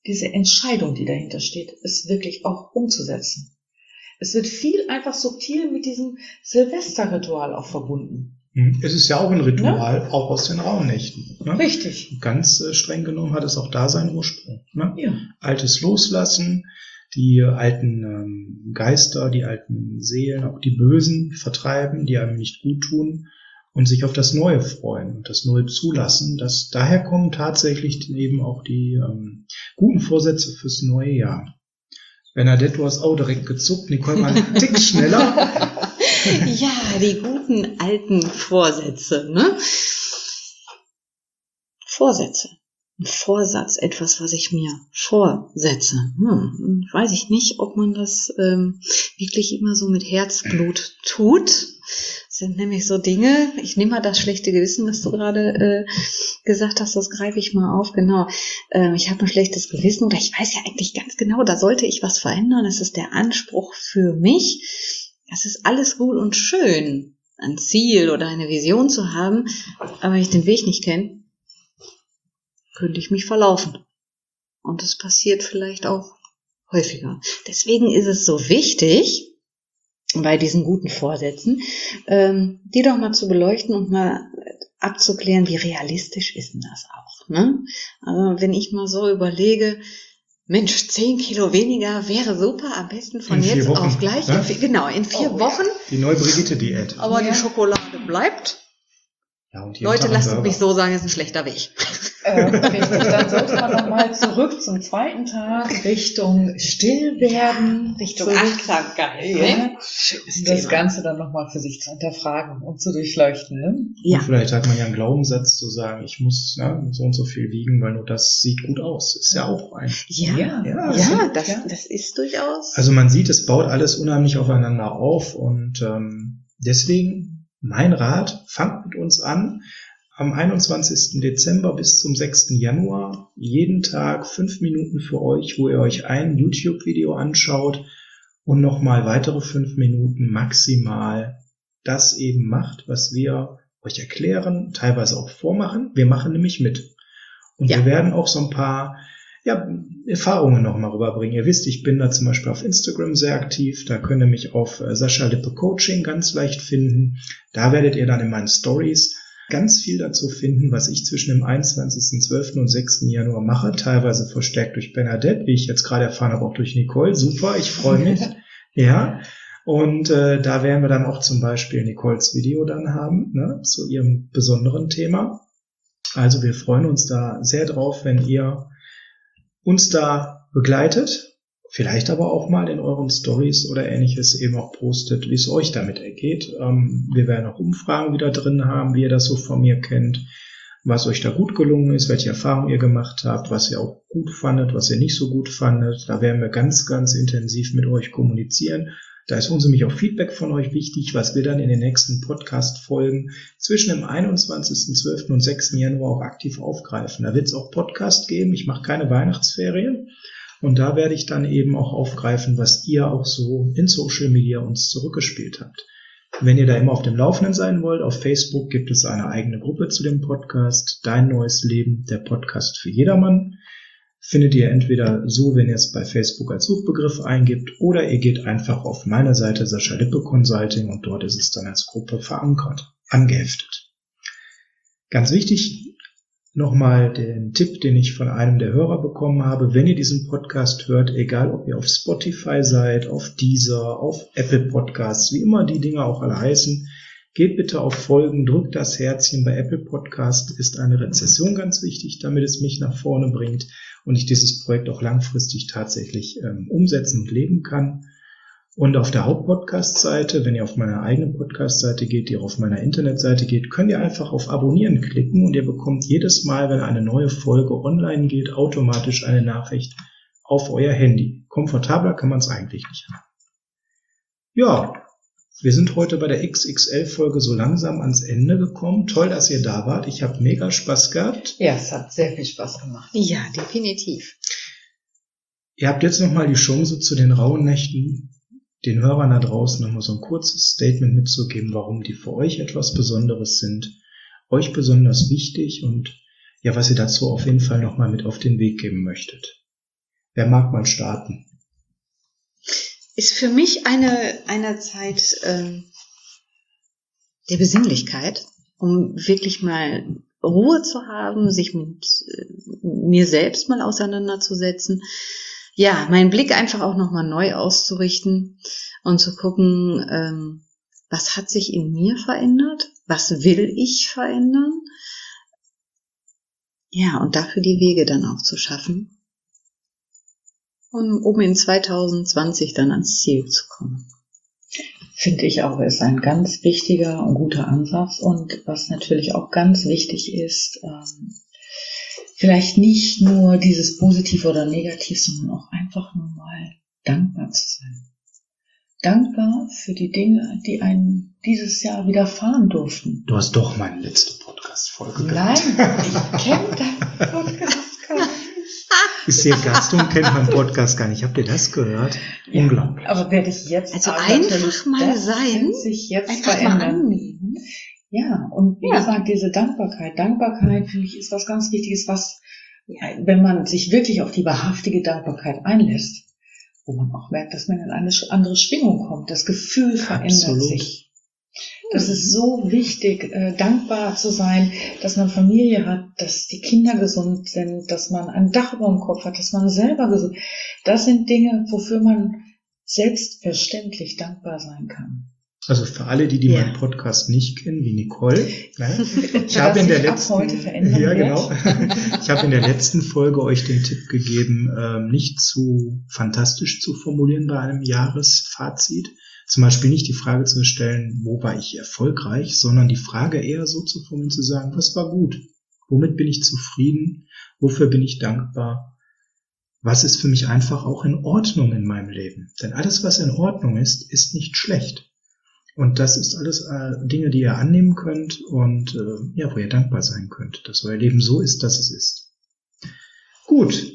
diese Entscheidung, die dahinter steht, es wirklich auch umzusetzen. Es wird viel einfach subtil mit diesem Silvesterritual auch verbunden. Es ist ja auch ein Ritual, auch aus den Rauhnächten. Ne? Richtig. Ganz streng genommen hat es auch da seinen Ursprung. Ne? Ja. Altes loslassen, die alten Geister, die alten Seelen, auch die Bösen vertreiben, die einem nicht gut tun und sich auf das Neue freuen und das Neue zulassen. Daher kommen tatsächlich eben auch die guten Vorsätze fürs neue Jahr. Bernadette, du hast auch direkt gezuckt. Nicole, mal einen Tick schneller. Ja, die guten alten Vorsätze, ne? Vorsätze. Ein Vorsatz, etwas, was ich mir vorsetze. Weiß ich nicht, ob man das wirklich immer so mit Herzblut tut. Das sind nämlich so Dinge, ich nehme mal das schlechte Gewissen, was du gerade gesagt hast, das greife ich mal auf. Genau, ich habe ein schlechtes Gewissen oder ich weiß ja eigentlich ganz genau, da sollte ich was verändern. Das ist der Anspruch für mich. Das ist alles gut und schön, ein Ziel oder eine Vision zu haben, aber wenn ich den Weg nicht kenne, könnte ich mich verlaufen. Und das passiert vielleicht auch häufiger. Deswegen ist es so wichtig, bei diesen guten Vorsätzen, die doch mal zu beleuchten und mal abzuklären, wie realistisch ist denn das auch. Ne? Also wenn ich mal so überlege, Mensch, 10 Kilo weniger wäre super, am besten von jetzt auf gleich. Ne? In 4 Wochen. Die neue Brigitte-Diät. Aber die Schokolade bleibt. Ja, und Leute, lasst mich so sagen, ist ein schlechter Weg. Richtig, dann sollte man nochmal zurück zum zweiten Tag, Richtung Stillwerden, Richtung Achtsamkeit. Ne? Das Ganze dann nochmal für sich zu hinterfragen und zu durchleuchten. Ne? Ja. Und vielleicht hat man ja einen Glaubenssatz zu sagen, ich muss so und so viel wiegen, weil nur das sieht gut aus. Ist ja auch ein. Das ist durchaus. Also man sieht, es baut alles unheimlich aufeinander auf und deswegen mein Rat, fangt mit uns an, am 21. Dezember bis zum 6. Januar, jeden Tag 5 Minuten für euch, wo ihr euch ein YouTube-Video anschaut und nochmal weitere 5 Minuten maximal das eben macht, was wir euch erklären, teilweise auch vormachen. Wir machen nämlich mit. Und wir werden auch so ein paar Erfahrungen nochmal rüberbringen. Ihr wisst, ich bin da zum Beispiel auf Instagram sehr aktiv. Da könnt ihr mich auf Sascha Lippe Coaching ganz leicht finden. Da werdet ihr dann in meinen Stories ganz viel dazu finden, was ich zwischen dem 21.12. und 6. Januar mache. Teilweise verstärkt durch Bernadette, wie ich jetzt gerade erfahren habe, auch durch Nicole. Super, ich freue mich. Ja. Und da werden wir dann auch zum Beispiel Nicoles Video dann haben, ne, zu ihrem besonderen Thema. Also wir freuen uns da sehr drauf, wenn ihr uns da begleitet, vielleicht aber auch mal in euren Stories oder ähnliches eben auch postet, wie es euch damit ergeht. Wir werden auch Umfragen wieder drin haben, wie ihr das so von mir kennt, was euch da gut gelungen ist, welche Erfahrungen ihr gemacht habt, was ihr auch gut fandet, was ihr nicht so gut fandet. Da werden wir ganz, ganz intensiv mit euch kommunizieren. Da ist uns nämlich auch Feedback von euch wichtig, was wir dann in den nächsten Podcast-Folgen zwischen dem 21.12. und 6. Januar auch aktiv aufgreifen. Da wird es auch Podcast geben. Ich mache keine Weihnachtsferien. Und da werde ich dann eben auch aufgreifen, was ihr auch so in Social Media uns zurückgespielt habt. Wenn ihr da immer auf dem Laufenden sein wollt, auf Facebook gibt es eine eigene Gruppe zu dem Podcast, Dein neues Leben, der Podcast für jedermann. Findet ihr entweder so, wenn ihr es bei Facebook als Suchbegriff eingibt, oder ihr geht einfach auf meine Seite Sascha Lippe Consulting und dort ist es dann als Gruppe verankert, angeheftet. Ganz wichtig, nochmal den Tipp, den ich von einem der Hörer bekommen habe, wenn ihr diesen Podcast hört, egal ob ihr auf Spotify seid, auf Deezer, auf Apple Podcasts, wie immer die Dinge auch alle heißen, geht bitte auf Folgen, drückt das Herzchen. Bei Apple Podcast ist eine Rezession ganz wichtig, damit es mich nach vorne bringt und ich dieses Projekt auch langfristig tatsächlich umsetzen und leben kann. Und auf der Hauptpodcast-Seite, wenn ihr auf meiner eigenen Podcast-Seite geht, die auf meiner Internetseite geht, könnt ihr einfach auf Abonnieren klicken und ihr bekommt jedes Mal, wenn eine neue Folge online geht, automatisch eine Nachricht auf euer Handy. Komfortabler kann man es eigentlich nicht haben. Ja, wir sind heute bei der XXL-Folge so langsam ans Ende gekommen. Toll, dass ihr da wart. Ich habe mega Spaß gehabt. Ja, es hat sehr viel Spaß gemacht. Ja, definitiv. Ihr habt jetzt nochmal die Chance, zu den Rauhnächten den Hörern da draußen nochmal so ein kurzes Statement mitzugeben, warum die für euch etwas Besonderes sind, euch besonders wichtig und ja, was ihr dazu auf jeden Fall nochmal mit auf den Weg geben möchtet. Wer mag mal starten? Ist für mich eine Zeit der Besinnlichkeit, um wirklich mal Ruhe zu haben, sich mit mir selbst mal auseinanderzusetzen. Ja, meinen Blick einfach auch nochmal neu auszurichten und zu gucken, was hat sich in mir verändert? Was will ich verändern? Ja, und dafür die Wege dann auch zu schaffen, um in 2020 dann ans Ziel zu kommen. Finde ich auch, ist ein ganz wichtiger und guter Ansatz. Und was natürlich auch ganz wichtig ist, vielleicht nicht nur dieses Positiv oder Negativ, sondern auch einfach nur mal dankbar zu sein. Dankbar für die Dinge, die einem dieses Jahr widerfahren durften. Du hast doch meine letzte Podcast-Folge Nein, gehört. ich kenne deinen Podcast gar nicht. Ist hier Gast und kennt meinen Podcast gar nicht. Habt ihr das gehört? Ja, unglaublich. aber werde ich jetzt also einfach mal sein, sich jetzt einfach verändern. mal annehmen. Ja, und wie gesagt, diese Dankbarkeit für mich ist was ganz Wichtiges, was, wenn man sich wirklich auf die wahrhaftige Dankbarkeit einlässt, wo man auch merkt, dass man in eine andere Schwingung kommt. Das Gefühl verändert sich. Das ist so wichtig, dankbar zu sein, dass man Familie hat, dass die Kinder gesund sind, dass man ein Dach über dem Kopf hat, dass man selber gesund ist. Das sind Dinge, wofür man selbstverständlich dankbar sein kann. Also für alle, die meinen Podcast nicht kennen, wie Nicole. Ne? Ich habe in der letzten, Ich habe in der letzten Folge euch den Tipp gegeben, nicht zu fantastisch zu formulieren bei einem Jahresfazit. Zum Beispiel nicht die Frage zu stellen, wo war ich erfolgreich, sondern die Frage eher so zu formulieren, zu sagen, was war gut? Womit bin ich zufrieden? Wofür bin ich dankbar? Was ist für mich einfach auch in Ordnung in meinem Leben? Denn alles, was in Ordnung ist, ist nicht schlecht. Und das ist alles Dinge, die ihr annehmen könnt und wo ihr dankbar sein könnt, dass euer Leben so ist, dass es ist. Gut.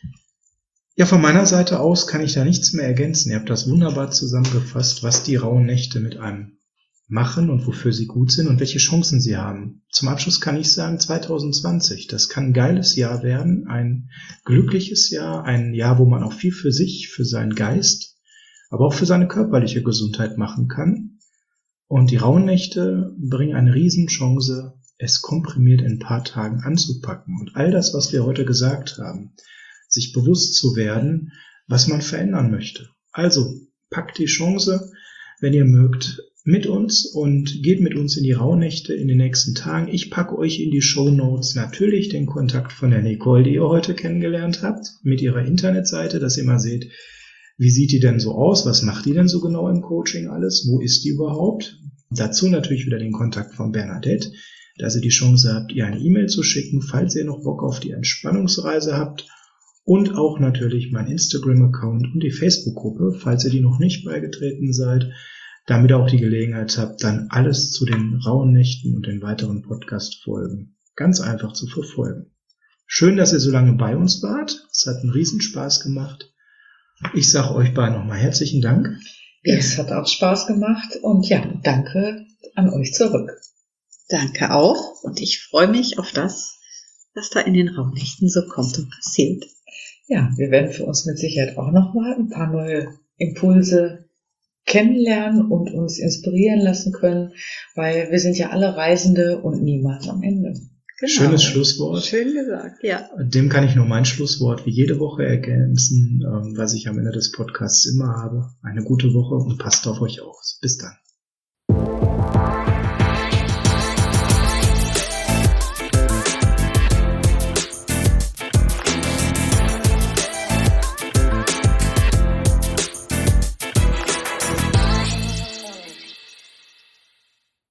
Ja, von meiner Seite aus kann ich da nichts mehr ergänzen. Ihr habt das wunderbar zusammengefasst, was die rauen Nächte mit einem machen und wofür sie gut sind und welche Chancen sie haben. Zum Abschluss kann ich sagen, 2020, das kann ein geiles Jahr werden, ein glückliches Jahr, ein Jahr, wo man auch viel für sich, für seinen Geist, aber auch für seine körperliche Gesundheit machen kann. Und die rauen Nächte bringen eine Riesenchance, es komprimiert in ein paar Tagen anzupacken. Und all das, was wir heute gesagt haben, sich bewusst zu werden, was man verändern möchte. Also packt die Chance, wenn ihr mögt, mit uns und geht mit uns in die Rauhnächte in den nächsten Tagen. Ich packe euch in die Shownotes natürlich den Kontakt von der Nicole, die ihr heute kennengelernt habt, mit ihrer Internetseite, dass ihr mal seht, wie sieht die denn so aus? Was macht die denn so genau im Coaching alles? Wo ist die überhaupt? Dazu natürlich wieder den Kontakt von Bernadette, dass ihr die Chance habt, ihr eine E-Mail zu schicken, falls ihr noch Bock auf die Entspannungsreise habt. Und auch natürlich mein Instagram-Account und die Facebook-Gruppe, falls ihr die noch nicht beigetreten seid, damit ihr auch die Gelegenheit habt, dann alles zu den rauen Nächten und den weiteren Podcast-Folgen ganz einfach zu verfolgen. Schön, dass ihr so lange bei uns wart. Es hat einen Riesenspaß gemacht. Ich sage euch beiden nochmal herzlichen Dank. Es hat auch Spaß gemacht und ja, danke an euch zurück. Danke auch und ich freue mich auf das, was da in den Rauhnächten so kommt und passiert. Ja, wir werden für uns mit Sicherheit auch nochmal ein paar neue Impulse kennenlernen und uns inspirieren lassen können, weil wir sind ja alle Reisende und niemals am Ende. Genau. Schönes Schlusswort. Schön gesagt, ja. Dem kann ich nur mein Schlusswort wie jede Woche ergänzen, was ich am Ende des Podcasts immer habe. Eine gute Woche und passt auf euch auf. Bis dann.